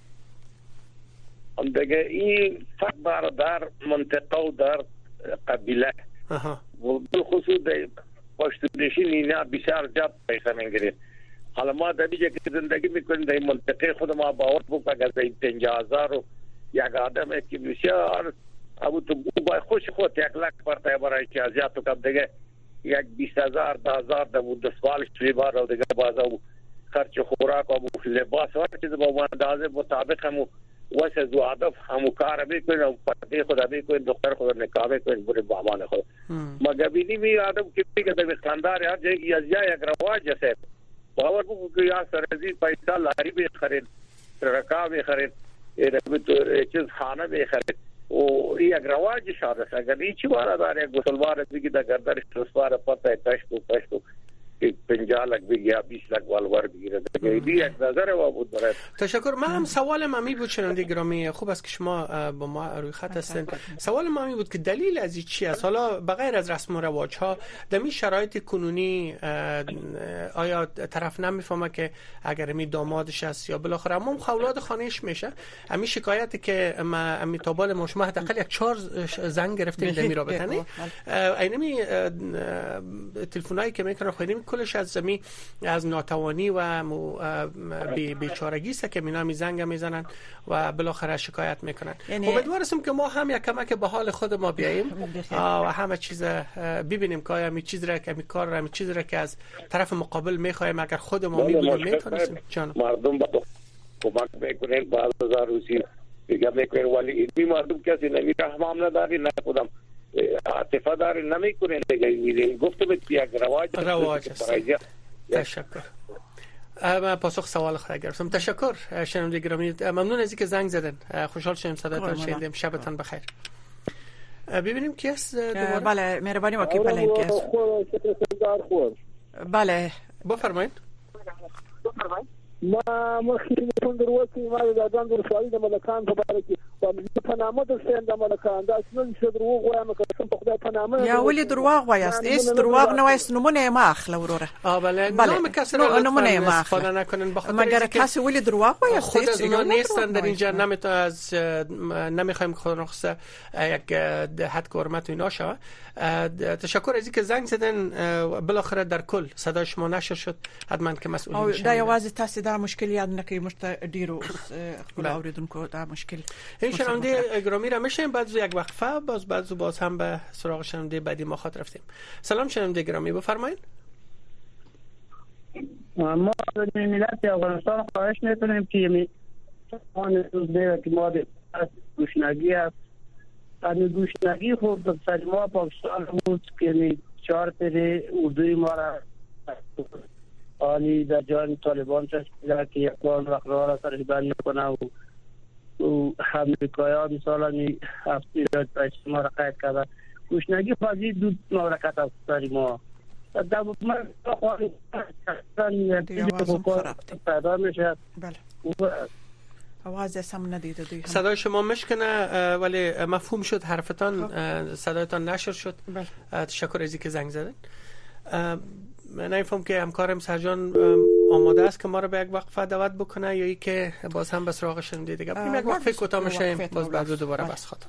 [SPEAKER 11] دیگه این فرق در منطقه و در قبیله و بالخصوص در پشتونشین اینا بسیار زیاد پیسه میگیرید. حالا ما در اینجا که زندگی میکنیم در منطقه خود ما باور بکنیم اگر در 50,000 و یک آدم که بسیار ابو تو با خوش خود 1 لک پرتای برای که ازیاد تو کم دیگه یک 20,000 10,000 در دستمالش توی بار و دیگه بازا خرچ خوراک و لباس هر چیز با اندازه مطابق همو واسه زو هدف همو کار میکنه و پردی خدا میکنه دختر خدا نکاح میکنه بره با امان خود مگر بینی می آدم که میگه در خاندار هر جایی از یک رواج است باور بگو که یا سرزی پیسه لاری بخرید رکاب بخرید چیز خانه بخرید و یک رواج شده است اگر هیچ بار داره گسلوار دیگه در گردرش رسوار پته کشکو 50 لک بگیا 20 لک والوار بگیره دیگه یک نظر و بود برای
[SPEAKER 4] تشکر. من هم سوالم همی بود شنونده گرامی خوب است که شما با ما روی خط هستین. سوالم همی بود که دلیل از این چی است حالا بغیر از رسم و رواج ها در این شرایط کنونی آیا طرف نمیفهمه که اگر می دامادش است یا بالاخره هم اولاد خانهش میشه همین شکایتی که ما امی تابال ما شما حداقل یک 4 زنگ گرفتین در می رابطه نه اینمی تلفنایی که میکنن خودیم کلش از زمین از ناتوانی و بیچارگی است که مینا زنگ میزنن و بالاخره شکایت میکنن. خب امیدوارم که ما هم یک کمک به حال خود ما بیاییم و همه چیز ببینیم که آیا می چیز را که می کار را می چیز را که از طرف مقابل میخوایم اگر خود ما میبینیم میتونیم جان
[SPEAKER 11] مردم با کمک میکنن با هزار روسی دیگه میکنن ولی این مردم کسی نمی رحم نداری نه خودم عاطفه داری نمیکنه دیگه گفتم یک رواج است.
[SPEAKER 4] تشکر. من پاسخ سوال خود گرفتم. تشکر شنونده گرامی ممنون از اینکه زنگ زدن خوشحال شدم صداتون شنیدیم شبتان بخیر. ببینیم کی است دوباره.
[SPEAKER 3] بله مهربانی وکیل پلین کی است. بله
[SPEAKER 4] بفرمایید.
[SPEAKER 6] ما مخکې څنګه وروسته ما د ځان د رسوایی د ملکان په اړه کې په نامه د سند د ملکان دا څنګه چې دروغ وایم که څنګه په خدای په نامه
[SPEAKER 3] یا ولې دروغ وایست ایس دروغ نه وایست نمونه ما اخله وروره
[SPEAKER 4] بله نام کسی رو
[SPEAKER 3] نمونه ما
[SPEAKER 4] استفاده نکنن بخاطر
[SPEAKER 3] مگر کسی ولې دروغ وایست
[SPEAKER 4] خود از اینا نیستن در اینجا نمیخوایم خود رخصه یک حد حرمت و اینا شوه. تشکر از اینکه زنگ زدن بالاخره در کل صدای شما نشر شد حتما که مسئولین
[SPEAKER 3] میشن دا یوازې تاسو دا مشکل یاد نکړئ مشته ډیرو خپل اوریدونکو دا مشکل
[SPEAKER 4] این شنونده گرامی را میشیم بعد یک وقفه باز هم به سراغ شنونده بعدی ما خاطر رفتیم. سلام شنونده گرامی بفرمایید.
[SPEAKER 5] ما از ملت افغانستان خواهش میکنیم که آن روز که ما به گوشنگی است این گوشنگی خوب در سر ما پاکستان بود که 4 پیر اردوی ما را آنی در جان طالبان چشمیده که یک بار وقتها را سرش بند میکنه و امریکایی ها مثلا هفتی را پیش ما را قید کرده گوشنگی خواهی دو مورکت از سر ما در من خواهی پیدا میشه.
[SPEAKER 3] آواز سم ندیده دوی
[SPEAKER 4] صدای شما مشکنه ولی مفهوم شد حرفتان صدایتان نشر شد. تشکر از اینکه زنگ زدن. نمیفهم که همکارم سرجان آماده است که ما رو به یک وقفه دعوت بکنه یا ای که باز هم به سراغ شنونده دیگه بریم یک وقفه کوتاه میشیم باز بعد دوباره بس خاطر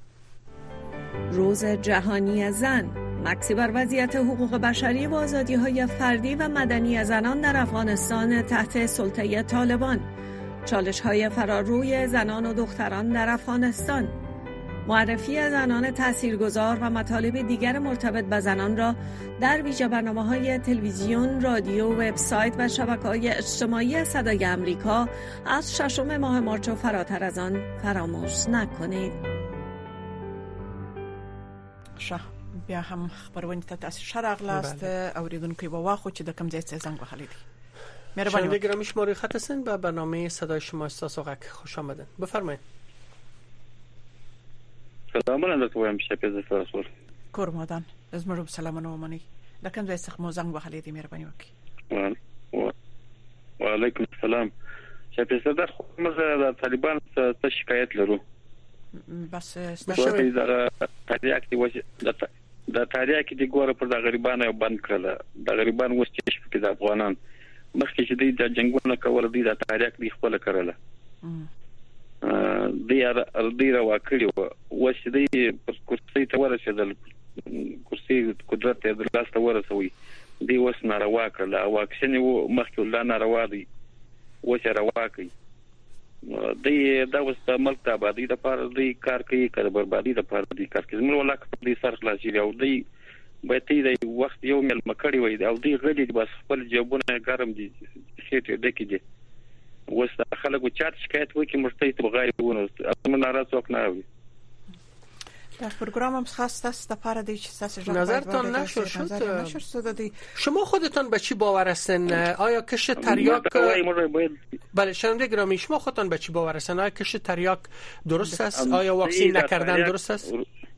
[SPEAKER 12] روز جهانی زن مکسی بر وضعیت حقوق بشری و آزادی‌های فردی و مدنی زنان در افغانستان تحت سلطه طالبان چالش‌های فراروی زنان و دختران در افغانستان معرفی زنان تاثیرگذار و مطالب دیگر مرتبط به زنان را در ویژه برنامه‌های تلویزیون، رادیو، وبسایت و شبکه‌های اجتماعی صدای آمریکا از 6 ماه مارچ و فراتر از آن فراموش نکنید.
[SPEAKER 3] بیا هم خبرونه ته تاسو شراغلاست اوریدونکو به واخو چې د کم ځای څخه زنګ وهلی دي. مهرباني
[SPEAKER 4] شنونده گرامی شماره خط هستین به برنامه صدای شما استاسوغک خوش آمدین. بفرمایید.
[SPEAKER 13] سلام علیکم دکتر شپیز فرسور
[SPEAKER 3] کورمادان از مرو سلامونه ومني د کم ځای څخه مو زنګ وهلی دي. مهرباني وکړئ.
[SPEAKER 13] و علیکم السلام. شپیز در خو مزه د طالبان څخه شکایت لرو.
[SPEAKER 3] بس
[SPEAKER 13] ستاسو د تاریخ دی وجه د تاریخ دی ګوره پر د غریبانو بند کړل. د غریبانو وسته شپه د افغانان مخکې چې د جنگونو کول دي د تاریخ دی خپل کړل. دی را واکړي و چې دی پر کرسي ته ورسېدل، کرسي قدرت د لاس ته ورسوي، دی وس ناروا کړل. واکسین و مخکې لا ناروا دی و چې روا کوي. دی دا وس د ملک د آبادی د پاره دی کار کوي، کړه بربادي د پاره دی کار کوي. زموږ ولاک دی سر خلاصي او دی باید دی وخت یو مل مکړی وای او دی غلی بس خپل جوابونه ګرم دي شیټ ډکی دي. وس خلکو چات شکایت وکي مرتي ته غایونه امر ناراض څوک نه وي.
[SPEAKER 3] در پروگرام هم خاص است لپاره دی چې تاسو
[SPEAKER 4] نظرتون نشر شد. شما خودتان به چی باور هستین؟ آیا کش تریاک بله شنونده گرامی شما خودتان به چی باور هستین؟ آیا کش تریاک درست است؟ آیا واکسین نکردن درست است؟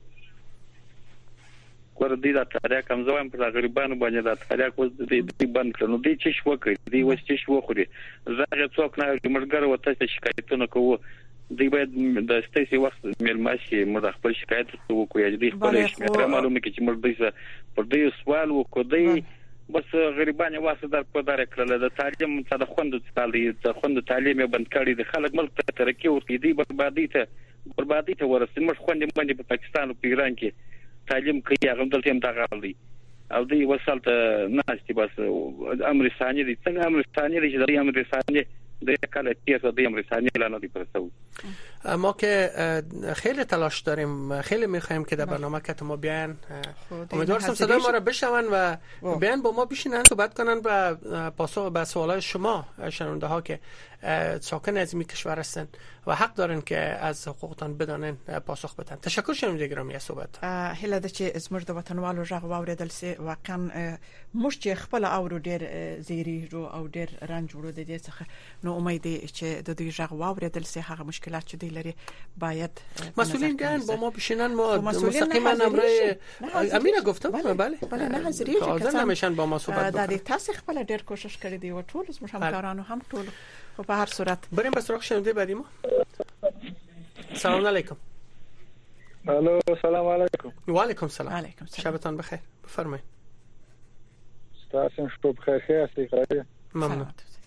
[SPEAKER 13] ور دي د تاریخ هم زویم پر غریبانو باندې د تاریخ وز دي بند کړو. دي چې شو کوي دي وس چې شو خوري زغه څوک نه مرګره وته شکایتونه کوو. دی باید د ستاسو وخت ملماسي مر خپل شکایت وکړي. دی خپل شکایت معلومه کی چې مر دې پر دې سوال وکړي. بس غریبانه واسه در په دار کړل. د تعلیم څخه د خوند تعلیم بند کړي. د خلک ملک ته ترقی ورکړي. دی بربادي ته ورسې مر خوند باندې په پاکستان او ایران کې تعلیم کوي. هغه دلته هم تاغلي او دی وسالت ناشتي بس امر ثاني دي. څنګه امر ثاني دي چې د امر ثاني د کله تیزه د امر ثاني اعلان دي پرسو.
[SPEAKER 4] ما که خیلی تلاش داریم، خیلی می‌خوایم که در برنامه که ما بیان امیدوارم صدای ما را بشنون و بیان با ما بشینن صحبت کنن و پاسخ به سوالات شما شنونده ها که ساکن از این کشور هستن و حق دارن که از حقوقتان بدانن پاسخ بدن. تشکر شنونده گرامی از صحبت.
[SPEAKER 3] هله د چې زموږ د وطنوالو ژغ واوریدل سي واقعا موږ چې خپل اورو ډیر زیری رو او ډیر رنج ورو د دې څخه نو امید چې د دې ژغ واوریدل سي هغه مشکلات چې دی لري باید
[SPEAKER 4] مسئولین بیان با ما بشینن. ما مستقیما امرای امیر گفتم بله
[SPEAKER 3] نه حاضری
[SPEAKER 4] حاضر نمیشن با ما صحبت
[SPEAKER 3] بکنن. د دې تاسو خپل ډیر کوشش کړی دی او ټول زموږ همکارانو هم ټول خب به هر صورت
[SPEAKER 4] بریم به سراغ شنونده بعدی ما. سلام علیکم.
[SPEAKER 14] الو سلام علیکم.
[SPEAKER 4] و علیکم سلام.
[SPEAKER 3] علیکم سلام.
[SPEAKER 4] شبتان بخیر. بفرمایید.
[SPEAKER 14] ستاسو شب بخیر. خیر هستید؟
[SPEAKER 4] ممنون.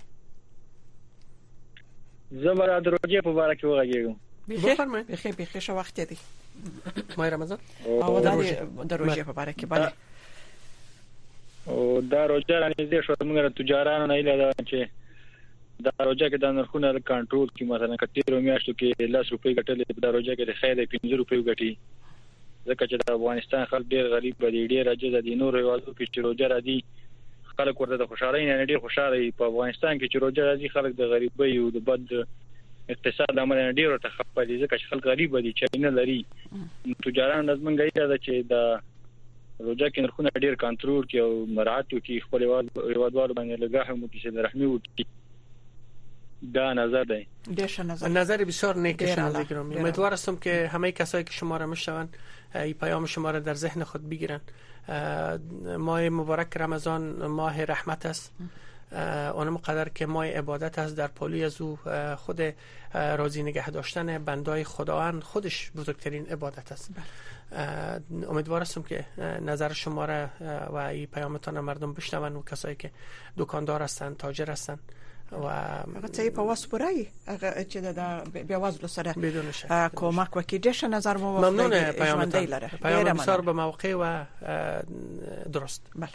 [SPEAKER 14] زبر دروجه په باره کې وغږیږم.
[SPEAKER 4] بفرمایید.
[SPEAKER 3] بخیر شو وخت دی.
[SPEAKER 4] ماه رمضان.
[SPEAKER 3] او دروجه په باره کې بله.
[SPEAKER 14] او دا روجه رانیزه شو موږ تجارانو نه ایله چې دا روجه کې د نرخونو کنټرول کی مثلا کتیرو میاشتو کې 10 روپۍ ګټلې د روجه کې د خیر 15 روپۍ ګټي. ځکه چې د افغانستان خلک ډیر غریب دي، ډیر عاجز دي. نور هیوادو کې چې روجه راځي خلک ورته د خوشاله نه ډیر خوشاله. په افغانستان کې چې روجه راځي خلک د غریبۍ او د بد اقتصاد عمل ډیر ته خپل ځکه چې خلک غریب دي چې نه لري. تجاران لازم غوښتل دا چې د روجه کې نرخونه ډیر کنټرول کې او مراعات کې خپل هیوادوالو باندې لګاه مو کې د رحمي وکړي. دا نظر دی.
[SPEAKER 4] نظر بسیار نیک شنونده گرامی. امیدوار هستم که همه کسایی که شما را میشنون این پیام شما را در ذهن خود بگیرن. ماه مبارک رمضان ماه رحمت است. اونم قدر که ماه عبادت است. در پالوی از او خود راضی نگه داشتن بندای خداوند خودش بزرگترین عبادت است. امیدوار هستم که نظر شما را و این پیامتان مردم بشنون و کسایی که دکاندار هستن، تاجر هستن و
[SPEAKER 3] هغه څه په واسپورای هغه چې د بیاوازلو سره
[SPEAKER 4] بدون شک
[SPEAKER 3] کومک وکړي. ډېر نظر مو
[SPEAKER 4] ممنون. پیام بسیار به موقع و درست.
[SPEAKER 3] بله.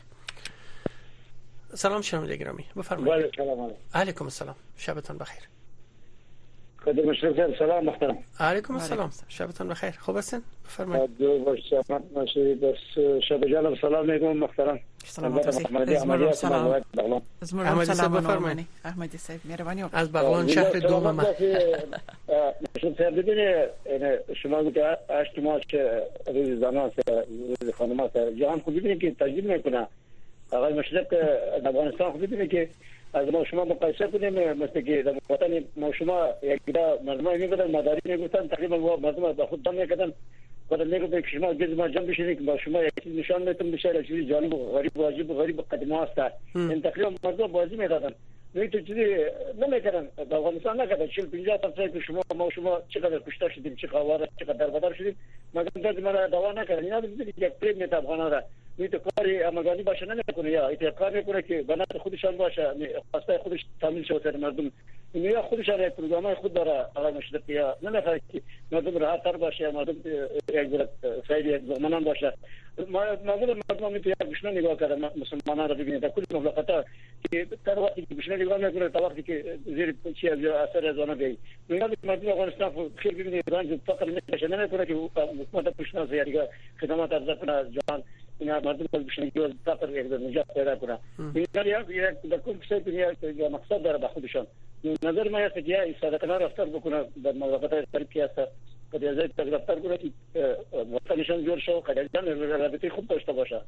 [SPEAKER 4] سلام شنونده گرامی بفرمایید.
[SPEAKER 14] سلام
[SPEAKER 4] علیکم السلام. شبتان بخیر.
[SPEAKER 15] خدمت مشرف سلام محترم.
[SPEAKER 4] علیکم السلام. شبتون بخیر. خوب هستین؟ بفرمایید.
[SPEAKER 15] شب بخیر. بس شب جانم سلام میگم محترم.
[SPEAKER 3] سلامت باشید.
[SPEAKER 15] احمدی
[SPEAKER 3] سلام.
[SPEAKER 4] احمدی صاحب بفرمایید.
[SPEAKER 3] احمدی صاحب مهربانی
[SPEAKER 4] از بغلان شهر دوم.
[SPEAKER 15] مشرف صاحب ببینید شما گفت 8 ماه که روز زنان روز خانم‌ها جهان خود ببینید که تجربه میکنه. آقای مشرف افغانستان خود ببینید که از ما شما مقایسه کنیم مثل که در وطن ما شما یک دا مردم میگفتن مداری میگفتن تقریبا مردم با خود دم میکردن خود میگفتن که شما گز ما جمع بشید که با شما یک چیز نشان میتون بشه چیزی جالب و غریب و عجیب و غریب قدیمی است این تقریبا مردم بازی میدادن میتون چیزی نمیکردن در افغانستان نکردن 40-50 سال که شما چقدر کشته شدیم چه خبر چقدر دربدر شدیم مگر درد مرا دوا نکردن اینا دیدید یک پریم میت افغانا را میتو کاری امگانی باشه نمیکنه یا اتفاق میکنه که بنات خودشان باشه خواسته خودش تامین شود در مردم یا خودشان پروگرام خود داره آقای مشرف یا نمیخواد که مردم راحت تر باشه مردم یک سعی زمانان باشه مردم میتونه یک گشنه نگاه کنه مسلمانان را ببینید در کل مملکت‌ها که در وقتی که گشنه نگاه میکنه تا وقتی که زیر چی از اثر از آن بیایی مردم افغانستان خیلی ببینید رنج فقر نمیکنه که حکومت گشنه زیادی خدمات ارزش کنه از جهان اینا مردم بشن که فقر یک نجات پیدا کنه این یک در کل کسی مقصد داره به خودشان نظر ما است که صادقانه رفتار بکنه در مواقع ترقی است که از این رفتار کنه که وطنشان جور شو قدردان رابطه خوب داشته باشه.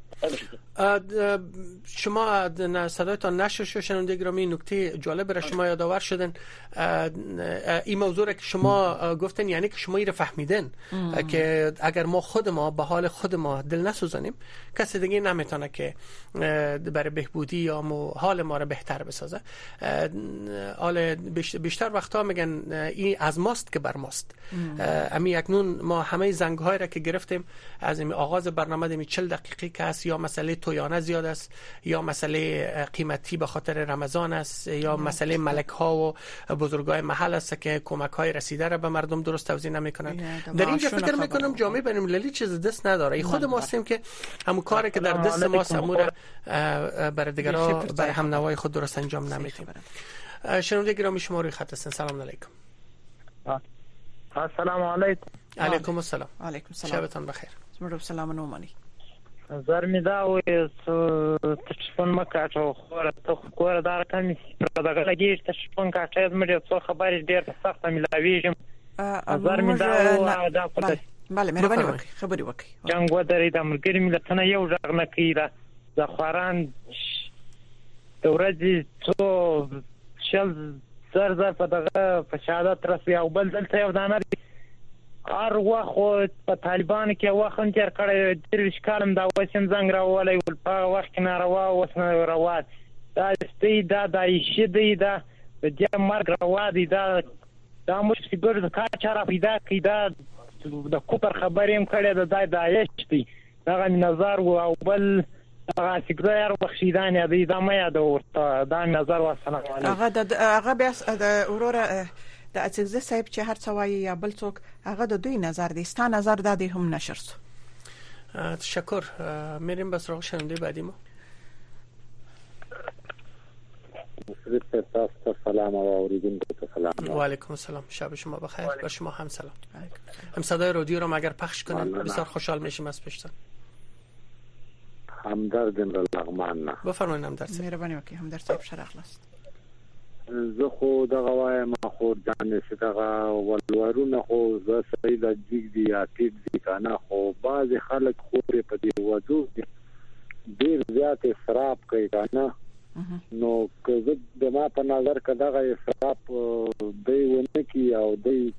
[SPEAKER 4] شما صدایتان نشر شد شنونده گرامی نکته جالب برای شما یادآور شدن این موضوع را که شما گفتن یعنی که شما این را فهمیدن که اگر ما خود ما به حال خود ما دل نسوزانیم کسی دیگه نمیتونه که برای بهبودی یا حال ما را بهتر بسازه. حال بیشتر وقتا میگن این از ماست که بر ماست. امی اکنون ما همه زنگ‌های را که گرفتیم از این آغاز برنامه دمی 40 دقیقه که است یا مسئله تویانه زیاد است یا مسئله قیمتی به خاطر رمضان است یا مسئله ملک‌ها و بزرگای محل است که کمک‌های رسیده را به مردم درست توزیع نمی‌کنند. در اینجا فکر می‌کنم جامعه بین‌المللی چیز دست نداره. این خود ما هستیم که همون کاری که در دست ما امور برای دیگران برای هم نوای خود درست انجام نمی‌دیم. شنونده گرامی شما روی خط هستن. سلام علیکم.
[SPEAKER 10] السلام علیکم.
[SPEAKER 4] علیکم السلام.
[SPEAKER 3] علیکم السلام.
[SPEAKER 4] شبتان بخیر.
[SPEAKER 3] زمرد سلام نومانی.
[SPEAKER 10] زرمیدا و تشفون مکاتو خور دار کمی دغه لګی تشفون کاټه زموږ څو خبرې ډېر سخت ملاویږم. زرمیدا و دا پته.
[SPEAKER 3] بله مهرباني وکړئ خبري وکړئ.
[SPEAKER 10] جنگ ودرې د ملګری ملتونه یو ځغ نه کیده د خواران د ورځې څو شل زر په دغه په شهادت رسي او بل دلته یو دانه هر وخت په طالبان کې وخت تیر کړی د ښکارم دا وسیم زنګ راولای ول په وخت ناروا وسنه روات دا ستې دا د شدې دا د مرګ روا دي دا مش ګر کا چاره پیدا کیدا د کوپر خبرېم کړی د دایښ دي دا نظر او بل هغه سیګریر بخشیدان دی دا مې دا ورته دا نظر وسلام علیکم.
[SPEAKER 3] هغه بیا د اورور د اڅګزه صاحب چې هر څه وایي یا بل څوک هغه د دوی نظر دی ستا نظر د دې هم نشر سو.
[SPEAKER 4] تشکر. میریم به سراغ شنونده بعدی ما.
[SPEAKER 16] سلام و اوریدونکو سلام.
[SPEAKER 4] و علیکم السلام. شب شما بخیر. با شما هم سلام. هم صدای رادیو رو اگر پخش کنن بسیار خوشحال میشیم از پشتن.
[SPEAKER 16] همدرد لغمان نه
[SPEAKER 4] بفرمایید همدرد صاحب.
[SPEAKER 3] مهرباني وکړئ همدرد صاحب شرخلاست.
[SPEAKER 16] زه خو دغه وایم خو دانه ستغه ولورونه خو زه سید جګ دی یا تیګ دی کنه خو بعض خلک خو په دې وځو ډیر زیات اسراف کوي کنه نو که د ما په نظر کداغه اسراف دی ونه کی او دی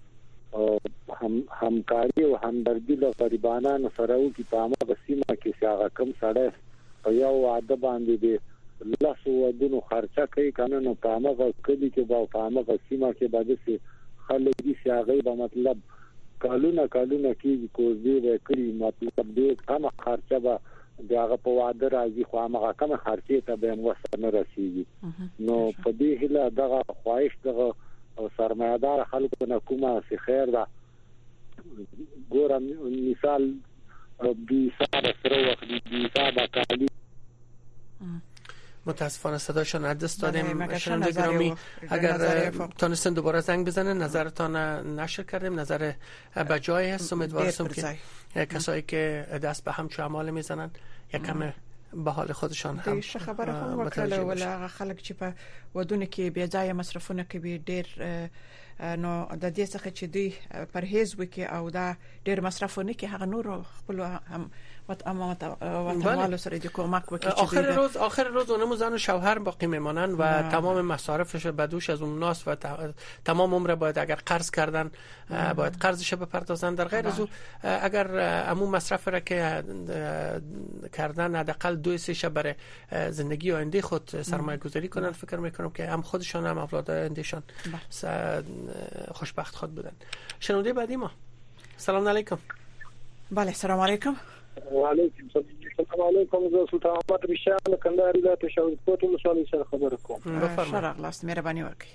[SPEAKER 16] همکاري او همدردي له غریبانو سره او کی پامه بسیمه کې شاغه کم سره په یو وعده باندې دی لاسو ودونو خرچه کوي کنه نو پامه کلی کې با پامه بسیمه کې باندې سي خلګي شاغه به مطلب کالونه کې کوزي وکړي مطلب دې کم خرچه به داغه په وعده راځي خو هغه کم خرچه ته به موسنه رسیږي نو په دې هله دغه خواهش دغه او سرمایدار خلکو نه کومه سي خیر ده ګورم مثال بي سره سره وخت دي صاحب کالي
[SPEAKER 4] متاسفانه صداشون از دست دادیم. شنونده گرامی اگر تونستن دوباره زنگ بزنن نظرتان نشر کردیم، نظر بجای هست. امیدوارم که کسایی که دست به همچو اعمال میزنن یکم به حال خودشان هم
[SPEAKER 3] خبره هم وکړه ولا خلک چې په ودونه کې بیا ځای مصرفونه کوي ډیر نو د دې څخه چې دوی پرهیز وکي او دا ډیر مصرفونه کې هغه نور خپل هم وطنوالو سره د کومک وکړي.
[SPEAKER 4] آخر روز اونم زن و شوهر باقی میمانن و تمام مصارفش بدوش از اون ناس و تمام عمر باید اگر قرض کردن باید قرضش بپردازن. در غیر از او اگر عموم مصرف را که کردن حداقل 2-3 شب برای زندگی آینده خود سرمایه گذاری کنن، فکر میکنم که هم خودشان هم اولاد آیندهشان خوشبخت خود بودن. شنونده بعدی ما. سلام علیکم.
[SPEAKER 3] بله سلام علیکم.
[SPEAKER 17] و علیکم السلام علیکم. زه سلطان احمد ریشان کندهار ولایت شاوید کوټ ولسوالۍ سره خبرې کوم.
[SPEAKER 3] بفرمایئ. لاس مهرباني وکړئ.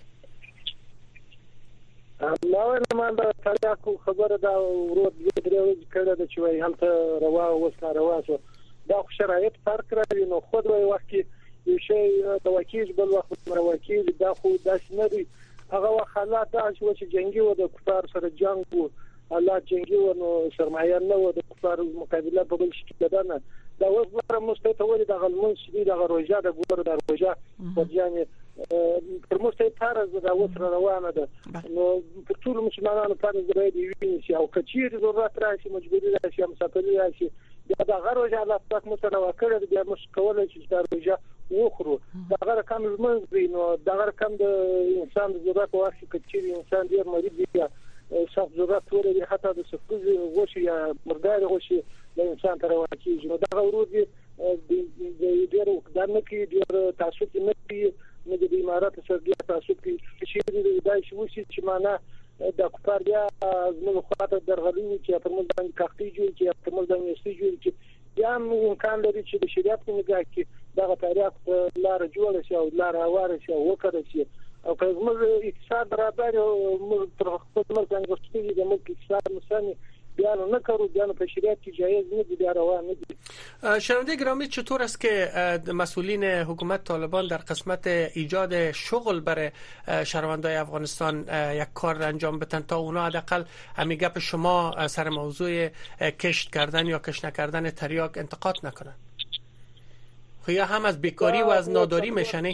[SPEAKER 17] ما د تاریخ خبره دا ورو درې کړه چې وای هلته روا او وسه روا شو دا شرایط فرق راوي. نو خود وای وخت یو شی د وکیل بل وخت وکیل دا خو داس نه دی. هغه حالات دا چې جنگي و د کفار سره جنگ وو، الله جنگي و نو سرمایه نه و د کفار مقابله په بل شي کېدنه. دا اوس لپاره مستوي د غلمن شدي د روزه د ګور د روزه په ځانې پر مستوي فرض د اوس روانه ده. نو په ټول مسلمانانو فرض دی ویني چې او کچیر ضرورت راشي مجبوري راشي مسافري راشي دا د غروجه الله پاک متنوع کړی بیا مش کولای چې د روزه وخورو. دا غره کم زموږ نو دا غره کم د انسان ضرورت واخی کچیر انسان ډیر مریض دی سخت ضرورت ولري حتی د سفوز غوشي یا مردار غوشي د انسان تر واکیږي. نو دا ورودي د ډیر وکړنه کې ډیر تعصب نه کوي نه د امارات سره ډیر تعصب کوي چې دا شی وشي چې معنا د کفار بیا زموږ خاطر درغلي چې په موږ باندې کاختي جوړ چې په موږ باندې استي جوړ چې یا امکان لري چې د شریعت په نگاه کې دا تاریخ لار جوړ شي او لار اواره شي او وکړي شي او که موږ اقتصاد برابر او موږ تر خپل مرګ غوښتي د موږ اقتصاد مسانی بیان نه کړو بیان په شریعت کې جایز نه دي روان نه دي.
[SPEAKER 4] شنونده گرامی چطور است که مسئولین حکومت طالبان در قسمت ایجاد شغل برای شهروندان افغانستان یک کار انجام بدن تا اونا حداقل همین گپ شما سر موضوع کشت کردن یا کشت نکردن تریاک انتقاد نکنن؟ یا هم از بیکاری و از ناداری میشنی؟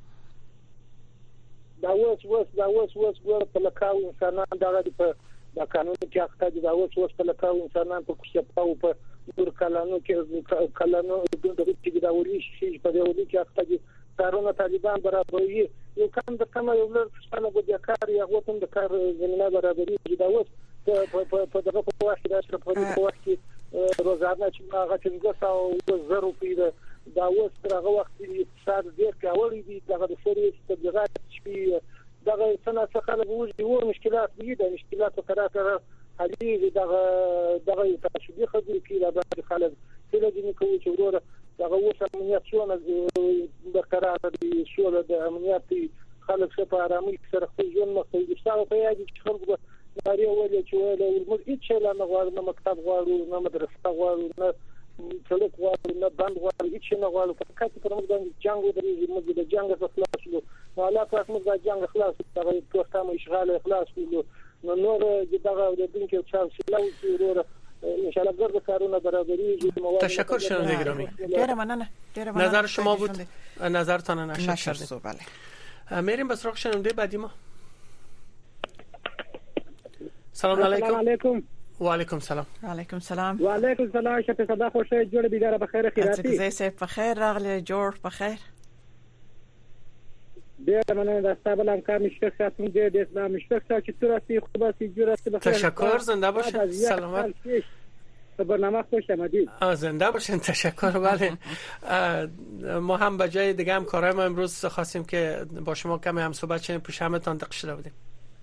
[SPEAKER 17] دا اوس په لکاو انسانان د قانون کې اخته دي. دا اوس په لکاو انسانان په کوڅه په نور کلانو کې دا وري شي په دې ولي کې اخته دي. کارونه طالبان برابري یو کم د کم یو لږ څنګه د کار یا وطن د کار زمينه برابري. دا اوس په دغه په وخت د اشرف په وخت کې روزانه چې هغه 500 روپۍ دا اوس هغه وخت اقتصاد ډیر کاوړي دي. دغه د سری تبلیغات چې دغه څنګه څه خلک وو مشکلات دي. د مشکلاتو کراکره حلي دغه تشبيه خبرې کې د بعض خلک څه دي کوي چې وروره دغه اوس امنیت شونه برقرار دي شو د امنیت خلک څه په آرامۍ سره خپل ژوند مخې دي. څنګه په یاد چې خلک ناري ولې چې موږ هیڅ لا نه غواړو نه مکتب غواړو نه مدرسه غواړو نه څلک غواړو نه بند غواړو هیڅ نه غواړو. فقط پر موږ باندې جنگ ودرېږي. موږ د جنگ څخه خلاص شو. الله پاک موږ د جنگ خلاص کړو. توسطه اشغال خلاص کړو. نور دغه د دین کې څه سلاو چې وروره ان شاء الله ګرځ کارونه برابرېږي.
[SPEAKER 4] تشکر شنونده گرامی.
[SPEAKER 3] ډېر مننه.
[SPEAKER 4] نظر شما بود. نظرتان نشر کردیم.
[SPEAKER 3] بله.
[SPEAKER 4] میریم به سراغ شنونده بعدی ما. سلام علیکم. و علیکم سلام.
[SPEAKER 3] و علیکم سلام.
[SPEAKER 5] و علیکم سلام. شپه صدا خوشه جوړ بیدار بخیر خیراتی.
[SPEAKER 3] زه په خیر راغلی جوړ په خیر.
[SPEAKER 5] ډېر مننه د تاسو همکار مشفق صاحب دې د اسلام مشفق صاحب چې تاسو خوب سي جوړه بخیر.
[SPEAKER 4] تشکر زنده باشین. سلامت.
[SPEAKER 5] برنامه خوش آمدید.
[SPEAKER 4] زنده باشین. تشکر. بله ما هم به جای دیگه هم کارهای ما امروز خواستیم که با شما کمی هم صحبت کنیم. پیش همتون دق شده بودیم.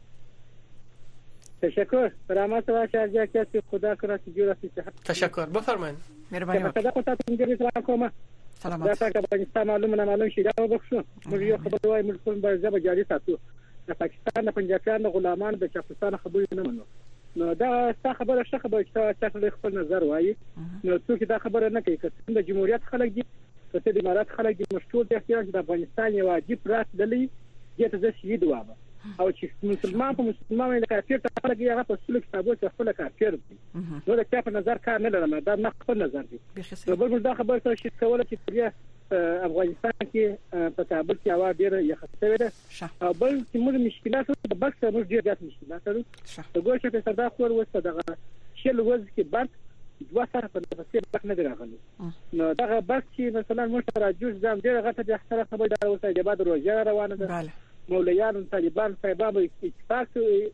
[SPEAKER 5] تشکر. برنامه سوا شارجه کسی خدا کنه که جوړه سي.
[SPEAKER 4] تشکر. بفرمایید.
[SPEAKER 3] مهرباني وکړئ.
[SPEAKER 5] صدا کوته څنګه سلام کوم.
[SPEAKER 3] سلامات.
[SPEAKER 5] دا څنګه پاکستان معلومه شي دا وبخښو. موږ یو خبر وای موږ خپل برزه جاري ساتو. د پاکستان د پنجابیانو غلامان د پاکستان خبرې نه منو. نو دا څه خبره چې تاسو خپل نظر وایي. نو څوک دا خبره نه کوي چې د جمهوریت خلک دي کته د امارات خلک د مشهور د احتیاج د افغانستان یو عجیب رات دلی دته د شهید وابه او چې مسلمان په مسلمان د کافر ته خلک هغه په سلوک تابو چې خپل کافر دي نو د چا په نظر کار نه لرم دا نه خپل نظر دي بل دا خبر څه چې کوله چې په افغانستان کې په کابل کې هوا ډیره یخه شوې ده او بل چې موږ مشکلات د بس موږ ډیر زیات مشکلات لرو د ګوښه په سردا خور وسته دغه شل وز کې بند دوه سره په تفصیل بک نه راغلی نو دغه بس چې مثلا موږ راجوز زم ډیره غته د احترام خبر دا اوسه د بعد روزه روانه ده مولیان طالبان صاحبانو اتفاق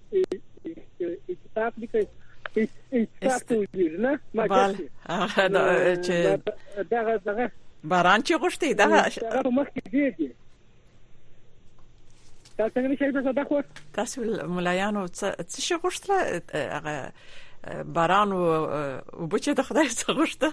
[SPEAKER 5] لیکي اتفاق نه ما
[SPEAKER 3] چې
[SPEAKER 5] دغه
[SPEAKER 3] باران چې غوښتي دا
[SPEAKER 5] هغه مخکې دی تاسو څنګه شئ تاسو دا خو
[SPEAKER 3] تاسو ملایانو څه شي غوښتله هغه باران او بچه د خدای څخه غوښته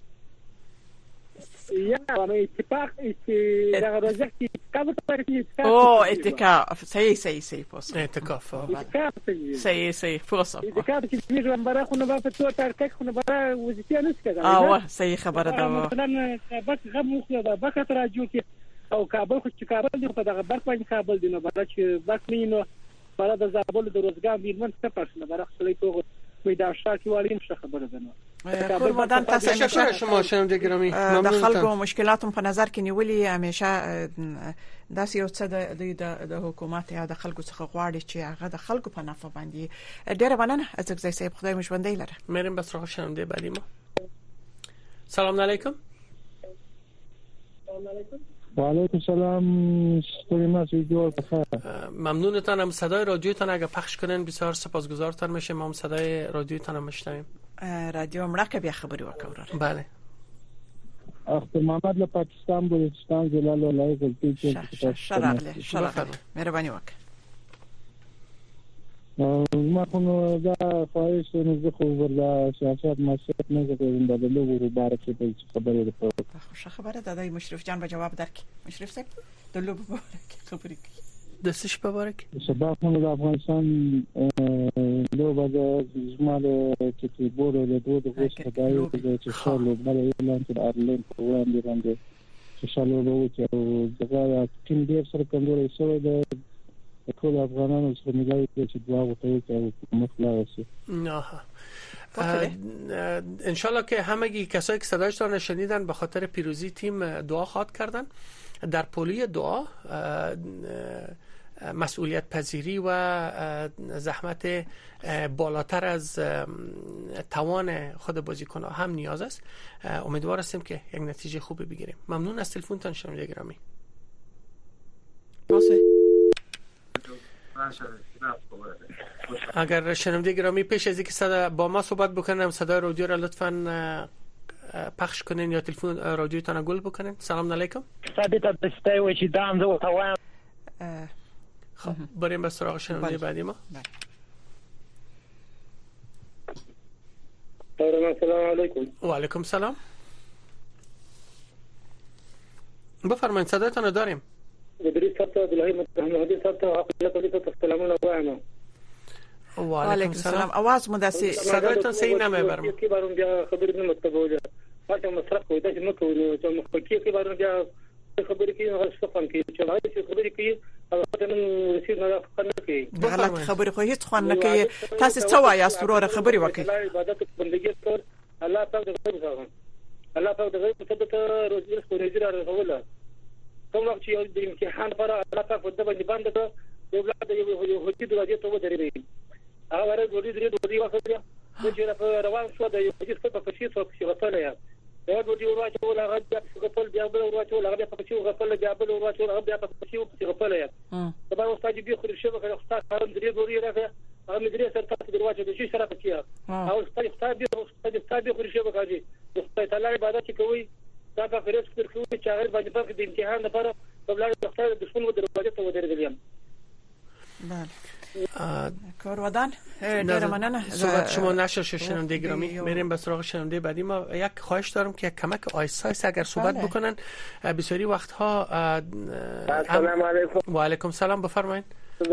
[SPEAKER 5] یا ما اتفاق دغه روزه کې
[SPEAKER 3] او اعتکاف صحیح پوس
[SPEAKER 4] اعتکاف
[SPEAKER 3] صحیح پوس
[SPEAKER 5] اعتکاف چې موږ باندې خو نه په تو ترکه خو نه باندې وظیفه نه څه
[SPEAKER 3] او صحیح خبره ده
[SPEAKER 5] مثلا بس غم مو ده بس راجو کې او کابل خو چې کابل دی په دغه برخه باندې کابل دی نو باندې چې بس نه بالا د زابل د روزګار بیرمن څه پښنه برخه سړی تو میدان شاکی والیم څه خبره ده نو
[SPEAKER 3] قربان تاسو
[SPEAKER 4] تشکر شما شنونده گرامی
[SPEAKER 3] د خلکو مشکلاتو په نظر کې نیولې همیشه داسې یو څه د حکومت یا د خلکو څخه غواړي چې هغه د خلکو په نفع باندې ډېر مننه از ځای صاحب خدای مو ژوندۍ لره
[SPEAKER 4] میرم بس راو شنونده بعدی ما سلام علیکم
[SPEAKER 5] و علیکم السلام
[SPEAKER 4] ممنونتان هم صدای رادیوتان اگه پخش کنن بسیار سپاسگزارتان میشه ما هم صدای رادیوتان هم میشنویم
[SPEAKER 3] رادیو مړه بیا خبري وکړه
[SPEAKER 4] بله
[SPEAKER 5] اختر محمد له پاکستان بلوچستان ضلع ولایت غلطی
[SPEAKER 3] شرق مهرباني وکړه
[SPEAKER 5] ما خو دا خواهش نه خو وردا سیاست مسئله نه کوم د لوګو مبارک په خبره ده
[SPEAKER 3] خوش خبره ده د مشرف جان به جواب درک مشرف صاحب د لوګو مبارک خبرې
[SPEAKER 4] د سش مبارک
[SPEAKER 5] سبا خو د افغانستان لوګو د زماله چې بوره له دوه غوښه دایو چې شالو بل اعلان کړ ارلین په وړاندې باندې چې شالو به او دغه ټیم ډیر سره کمزوري شوی ده ټول افغانانو سره ملای چې دعا وکړي او مخلاص
[SPEAKER 4] نه ان شاء الله که همگی کسایی که صدایش را شنیدن به خاطر پیروزی تیم دعا خواهد کردن در پولی دعا مسئولیت پذیری و زحمت بالاتر از توان خود بازیکن هم نیاز است. امیدوار هستیم که یک نتیجه خوب بگیریم. ممنون از تلفنتان شنونده گرامی. اگر شنونده گرامی پیش از اینکه با ما صحبت بکنم صدای رادیو را لطفاً پخش کنین یا تلفن رادیوتان گل بکنین. سلام علیکم. خب بریم به سراغ شنونده بعدی ما.
[SPEAKER 6] سلام علیکم.
[SPEAKER 4] و علیکم سلام. بفرمایید صدایتان رو داریم.
[SPEAKER 6] بدري صوت بالهي محمد صوت حقيقه سلامونه وایم.
[SPEAKER 3] و علیکم السلام. आवाज مداسي
[SPEAKER 4] صدایتان صحیح نمیبرم.
[SPEAKER 6] کی بارون بیا خبر نه متبوله. فاطمه مصرف کوي دا چې نو کوي چې مخکې کی بارون بیا خبرې کوي هغه څه فهم کوي چې هغه چې خبرې کوي هغه ته رسید نه خبرې کوي.
[SPEAKER 3] غلط خبرې خو هیڅ خوان نه کوي. تاسو څه وایي استوره خبرې وکړي.
[SPEAKER 6] عبادت بندګي کول الله تعالی دې الله تعالی دې ثبت روزي خو رجل راغله. کوم وخت چې د امتحان پر الله تعالی په دې باندې باندې ته یو بل د یو هوتی د راځي ته ودرېږي هغه ورته دوی وخت دی چې روان شو د یو هوتی په پښې څو غفله یا دا دوی ورته ولا غد غفل بیا بل ورته ولا غد په پښې غفله بیا بل ورته ولا بیا په پښې غفله یا دا اوس تاج بیا خو شبه کړه خو تاسو درې دوی راغله هغه مدري سره تاسو دروازه د شي سره پکې او تاسو بیا خو شبه کړی د تعالی عبادت کوي دا په فریض فکر کوي چې هغه باندې په د امتحان لپاره په بلاد وخت د شپون دروازه ته ودرېدل.
[SPEAKER 3] بله. کار ودان ډیر مننه.
[SPEAKER 4] صحبت شما نشه شنونده گرامی. میریم به سراغ شنونده بعدی ما. یک خواهش دارم که کمک آیسایس اگر صحبت بکنن بسیاری وقتها.
[SPEAKER 6] سلام علیکم.
[SPEAKER 4] و علیکم سلام بفرمایید.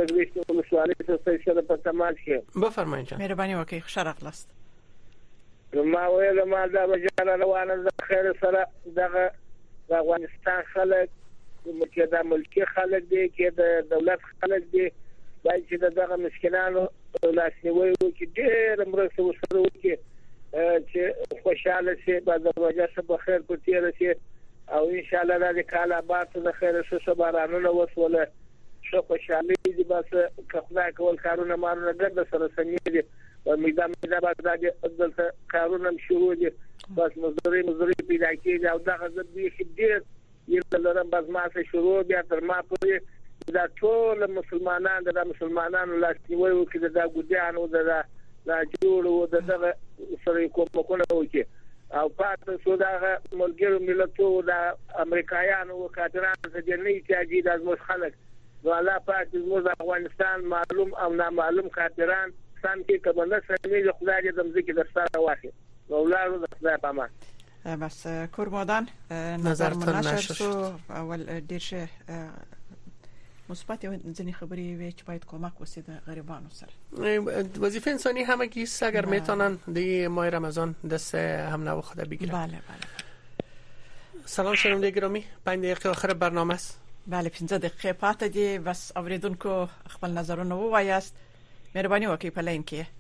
[SPEAKER 4] بفرمایید جان.
[SPEAKER 3] مهربانی وکړئ خوشاله خلاص.
[SPEAKER 6] ما ویل ما دا بجانه روانه د خیر سره دغه د افغانستان خلک چې د ملکی خلک دي چې د دولت خلک دي باید چې دغه مشکلانو لاسنیوي وکړي ډېر مرسته وسره وکړي چې خوشاله شي بعد وجه څه بخیر په تیر شي او ان شاء الله د کال آباد د خیر څه بارانونه وسوله شو خوشاله دي بس خدای کول کارونه مارونه ګرځي سره سمې دي او میدان بعد دلته کارونه شروع دي بس مزدوري پیدا کیږي او دغه ځدی ډېر یو لرم بس ما څه شروع بیا تر ما پورې دا ټول مسلمانانو لاسنیوي وکړي د ګډیانو د جوړو دغه سره کومه وکړي او پاتې شو دا ملګرو ملتونو د امریکایانو او کاترانو د جنۍ چې د ازموس خلک نو الله پاک زموږ افغانستان معلوم او نامعلوم کاتران سم کې کومه سمې خدای دې زمزه کې درسره واخلي ولارو د خدای په امان
[SPEAKER 3] بس کورمادان نظر منشر شو اول ډیر شه مثبت ځینې خبرې وي چې باید کمک وشي د غریبانو سره
[SPEAKER 4] وظیفه انسانی همگی است اگر میتونن دی ماه رمضان دست هم نو خدا بگیرن.
[SPEAKER 3] بله
[SPEAKER 4] سلام شنونده گرامی 5 دقیقه آخر برنامه است.
[SPEAKER 3] بله 15 دقیقه پاتې دي بس اوریدونکو خپل نظرونه ووایاست مهرباني وکړئ په لاین کې.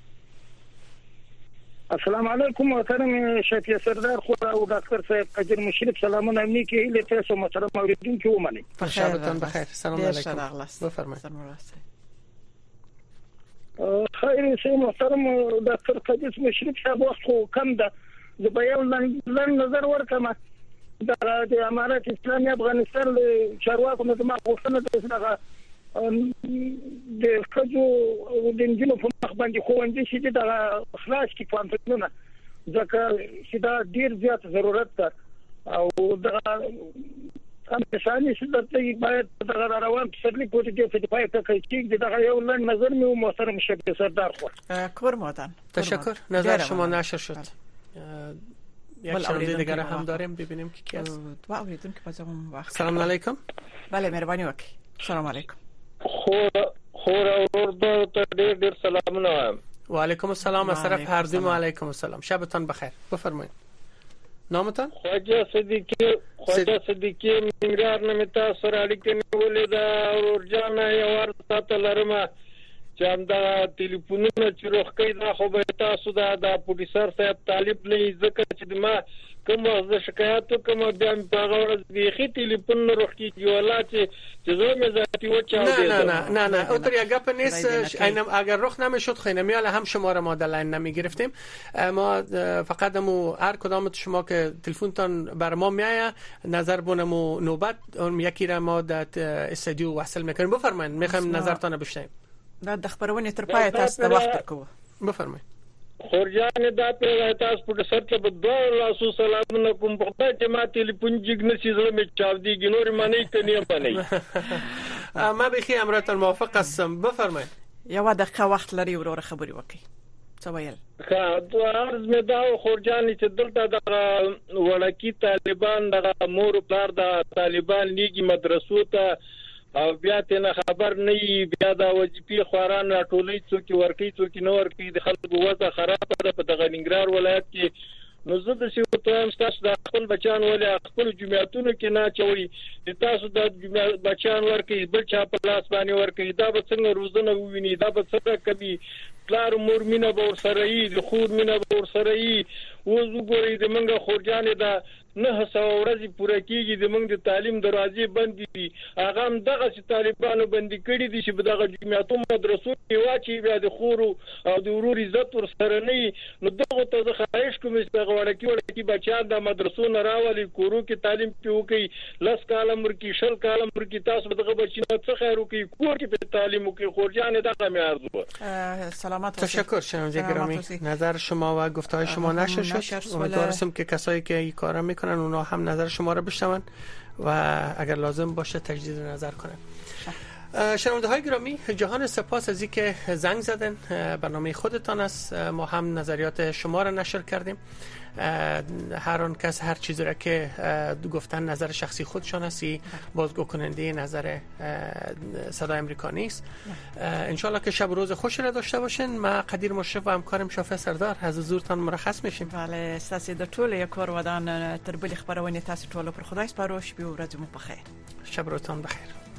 [SPEAKER 17] السلام علیکم محترم شفیع سردار خو او ډاکټر صاحب قدر مشرف سلامونه امني کې له تاسو محترم اوریدونکو ومنئ.
[SPEAKER 4] شبتان بخیر. سلام علیکم. بفرمایئ.
[SPEAKER 17] خیر سي محترم ډاکټر قدر مشرف صاحب وخت کم ده زه به یو نظر ورکم د امارات اسلامي افغانستان له چارواکو نه ما غوښتنه ده د خځو د انجینو په مخ باندې خوندې شي د خلاص کې پانتونه ځکه چې دا ډیر زیات ضرورت ده او دا هم ثاني چې د باید د روان پسرلی پورې د فټپای ته کې دا یو لن نظر مې محترم شفیع سردار خو
[SPEAKER 3] کورمادان
[SPEAKER 4] تشکر نظر شما نشر شد یک شنونده دیگر هم داریم ببینیم کی است. سلام علیکم.
[SPEAKER 3] بله مهرباني وکړئ. سلام علیکم.
[SPEAKER 18] خور اورده ته ډېر سلامونه وایم.
[SPEAKER 4] و علیکم السلام از طرف هر دو. و علیکم السلام. شبتان بخیر. بفرمایید. نامتان؟
[SPEAKER 18] خواجه صدیقی ننګرهار نه متا سره اړیکې نیولې دا ورجان یو ورته لرمه چې همدا ټلیفونونه چې روخکې دا خو به تاسو دا د پولیسر صاحب طالب نه ځکه چې ما کوم د شکایت کوم بیا په غوړ دیخي ټلیفون روخکې ولا چې زه مې ذاتی و چاو
[SPEAKER 4] نه اوتر یا گپ نیست. اینم اگر رخ نمیشد خیلی میاله هم شماره ما در لاین نمیگرفتیم. ما فقط مو هر کدام شما که تلفنتان بر ما میایه نظر بونمو نوبت اون یکی را ما در استودیو وصل میکنیم. بفرمایید میخوایم نظرتان بشنویم.
[SPEAKER 3] دا د خبرونه تر پای تاسو د وخت کو.
[SPEAKER 4] بفرمایئ.
[SPEAKER 18] خورجان دا په تاسو په سر ته دوه لاسو سلامونه کوم په چې ما ټلیفون جګ نشي زړه می چاودي ګنور معنی کني پنه
[SPEAKER 4] ما به خي امرتان موافق هستم. بفرمایئ.
[SPEAKER 3] یو دقیقه وخت لري وروره خبري وکړي. څه ویل؟
[SPEAKER 18] عرض مې دا خورجان چې دلته د وړکی طالبان د مور پلار د طالبان لیګي مدرسو ته او بیا ته خبر نه بیا دا وظیفي خوران راټولې څوک ورکی څوک نه ورکی د خلکو وضع خراب ده په دغه ننګرهار ولایت کې. نو زه د شي ته تاسو د خپل بچان ولې خپل جمعیتونو کې نه چوي تاسو د بچان ورکی بل چا په لاس باندې ورکی دا به څنګه روزنه وویني دا به څنګه کوي پلار مور مینه به ورسره ای د خور مینه به ورسره ای وګورئ د منګه خورجانې دا 900 ورځې پوره کیږي د موږ د تعلیم دروازې بند دي هغه هم دغه چې طالبانو بندي کړي دي چې دغه جمعیتو مدرسو کې واچي بیا د خورو او د ورور عزت ورسره نه نو دغه ته خواهش کوم چې دغه وړکی بچا د مدرسو نه راولي کورو کې تعلیم پیوکي لس کالم ورکی شل کالم ورکی تاسو دغه بچینه څه خیر وکي کور کې په تعلیم وکي خورجان دغه معرض.
[SPEAKER 3] سلامت
[SPEAKER 4] تشکر شنونده گرامی. نظر شما و گفته‌های شما نشر شد. امیدوارم که کسایی که این کارا میکنن اونا هم نظر شما رو بشنون و اگر لازم باشه تجدید نظر کنن. شنونده های گرامی، جهان سپاس از اینکه زنگ زدن. برنامه خودتان است، ما هم نظریات شما را نشر کردیم. هر آن کس هر چیزی را که گفتن نظر شخصی خودشان است، بازگو کننده نظر صدای امریکا نیست. انشالله که شب و روز خوش را داشته باشین. ما قدیر مشرف و همکارم شافع سردار از حضورتان مرخص میشیم.
[SPEAKER 3] بله، ستاسو د ټولو یو کور ودان تر بل خبرونه تاسو ټول پر خدای سپارو. شپه او ورځ مو په خیر.
[SPEAKER 4] شب روزتان بخیر.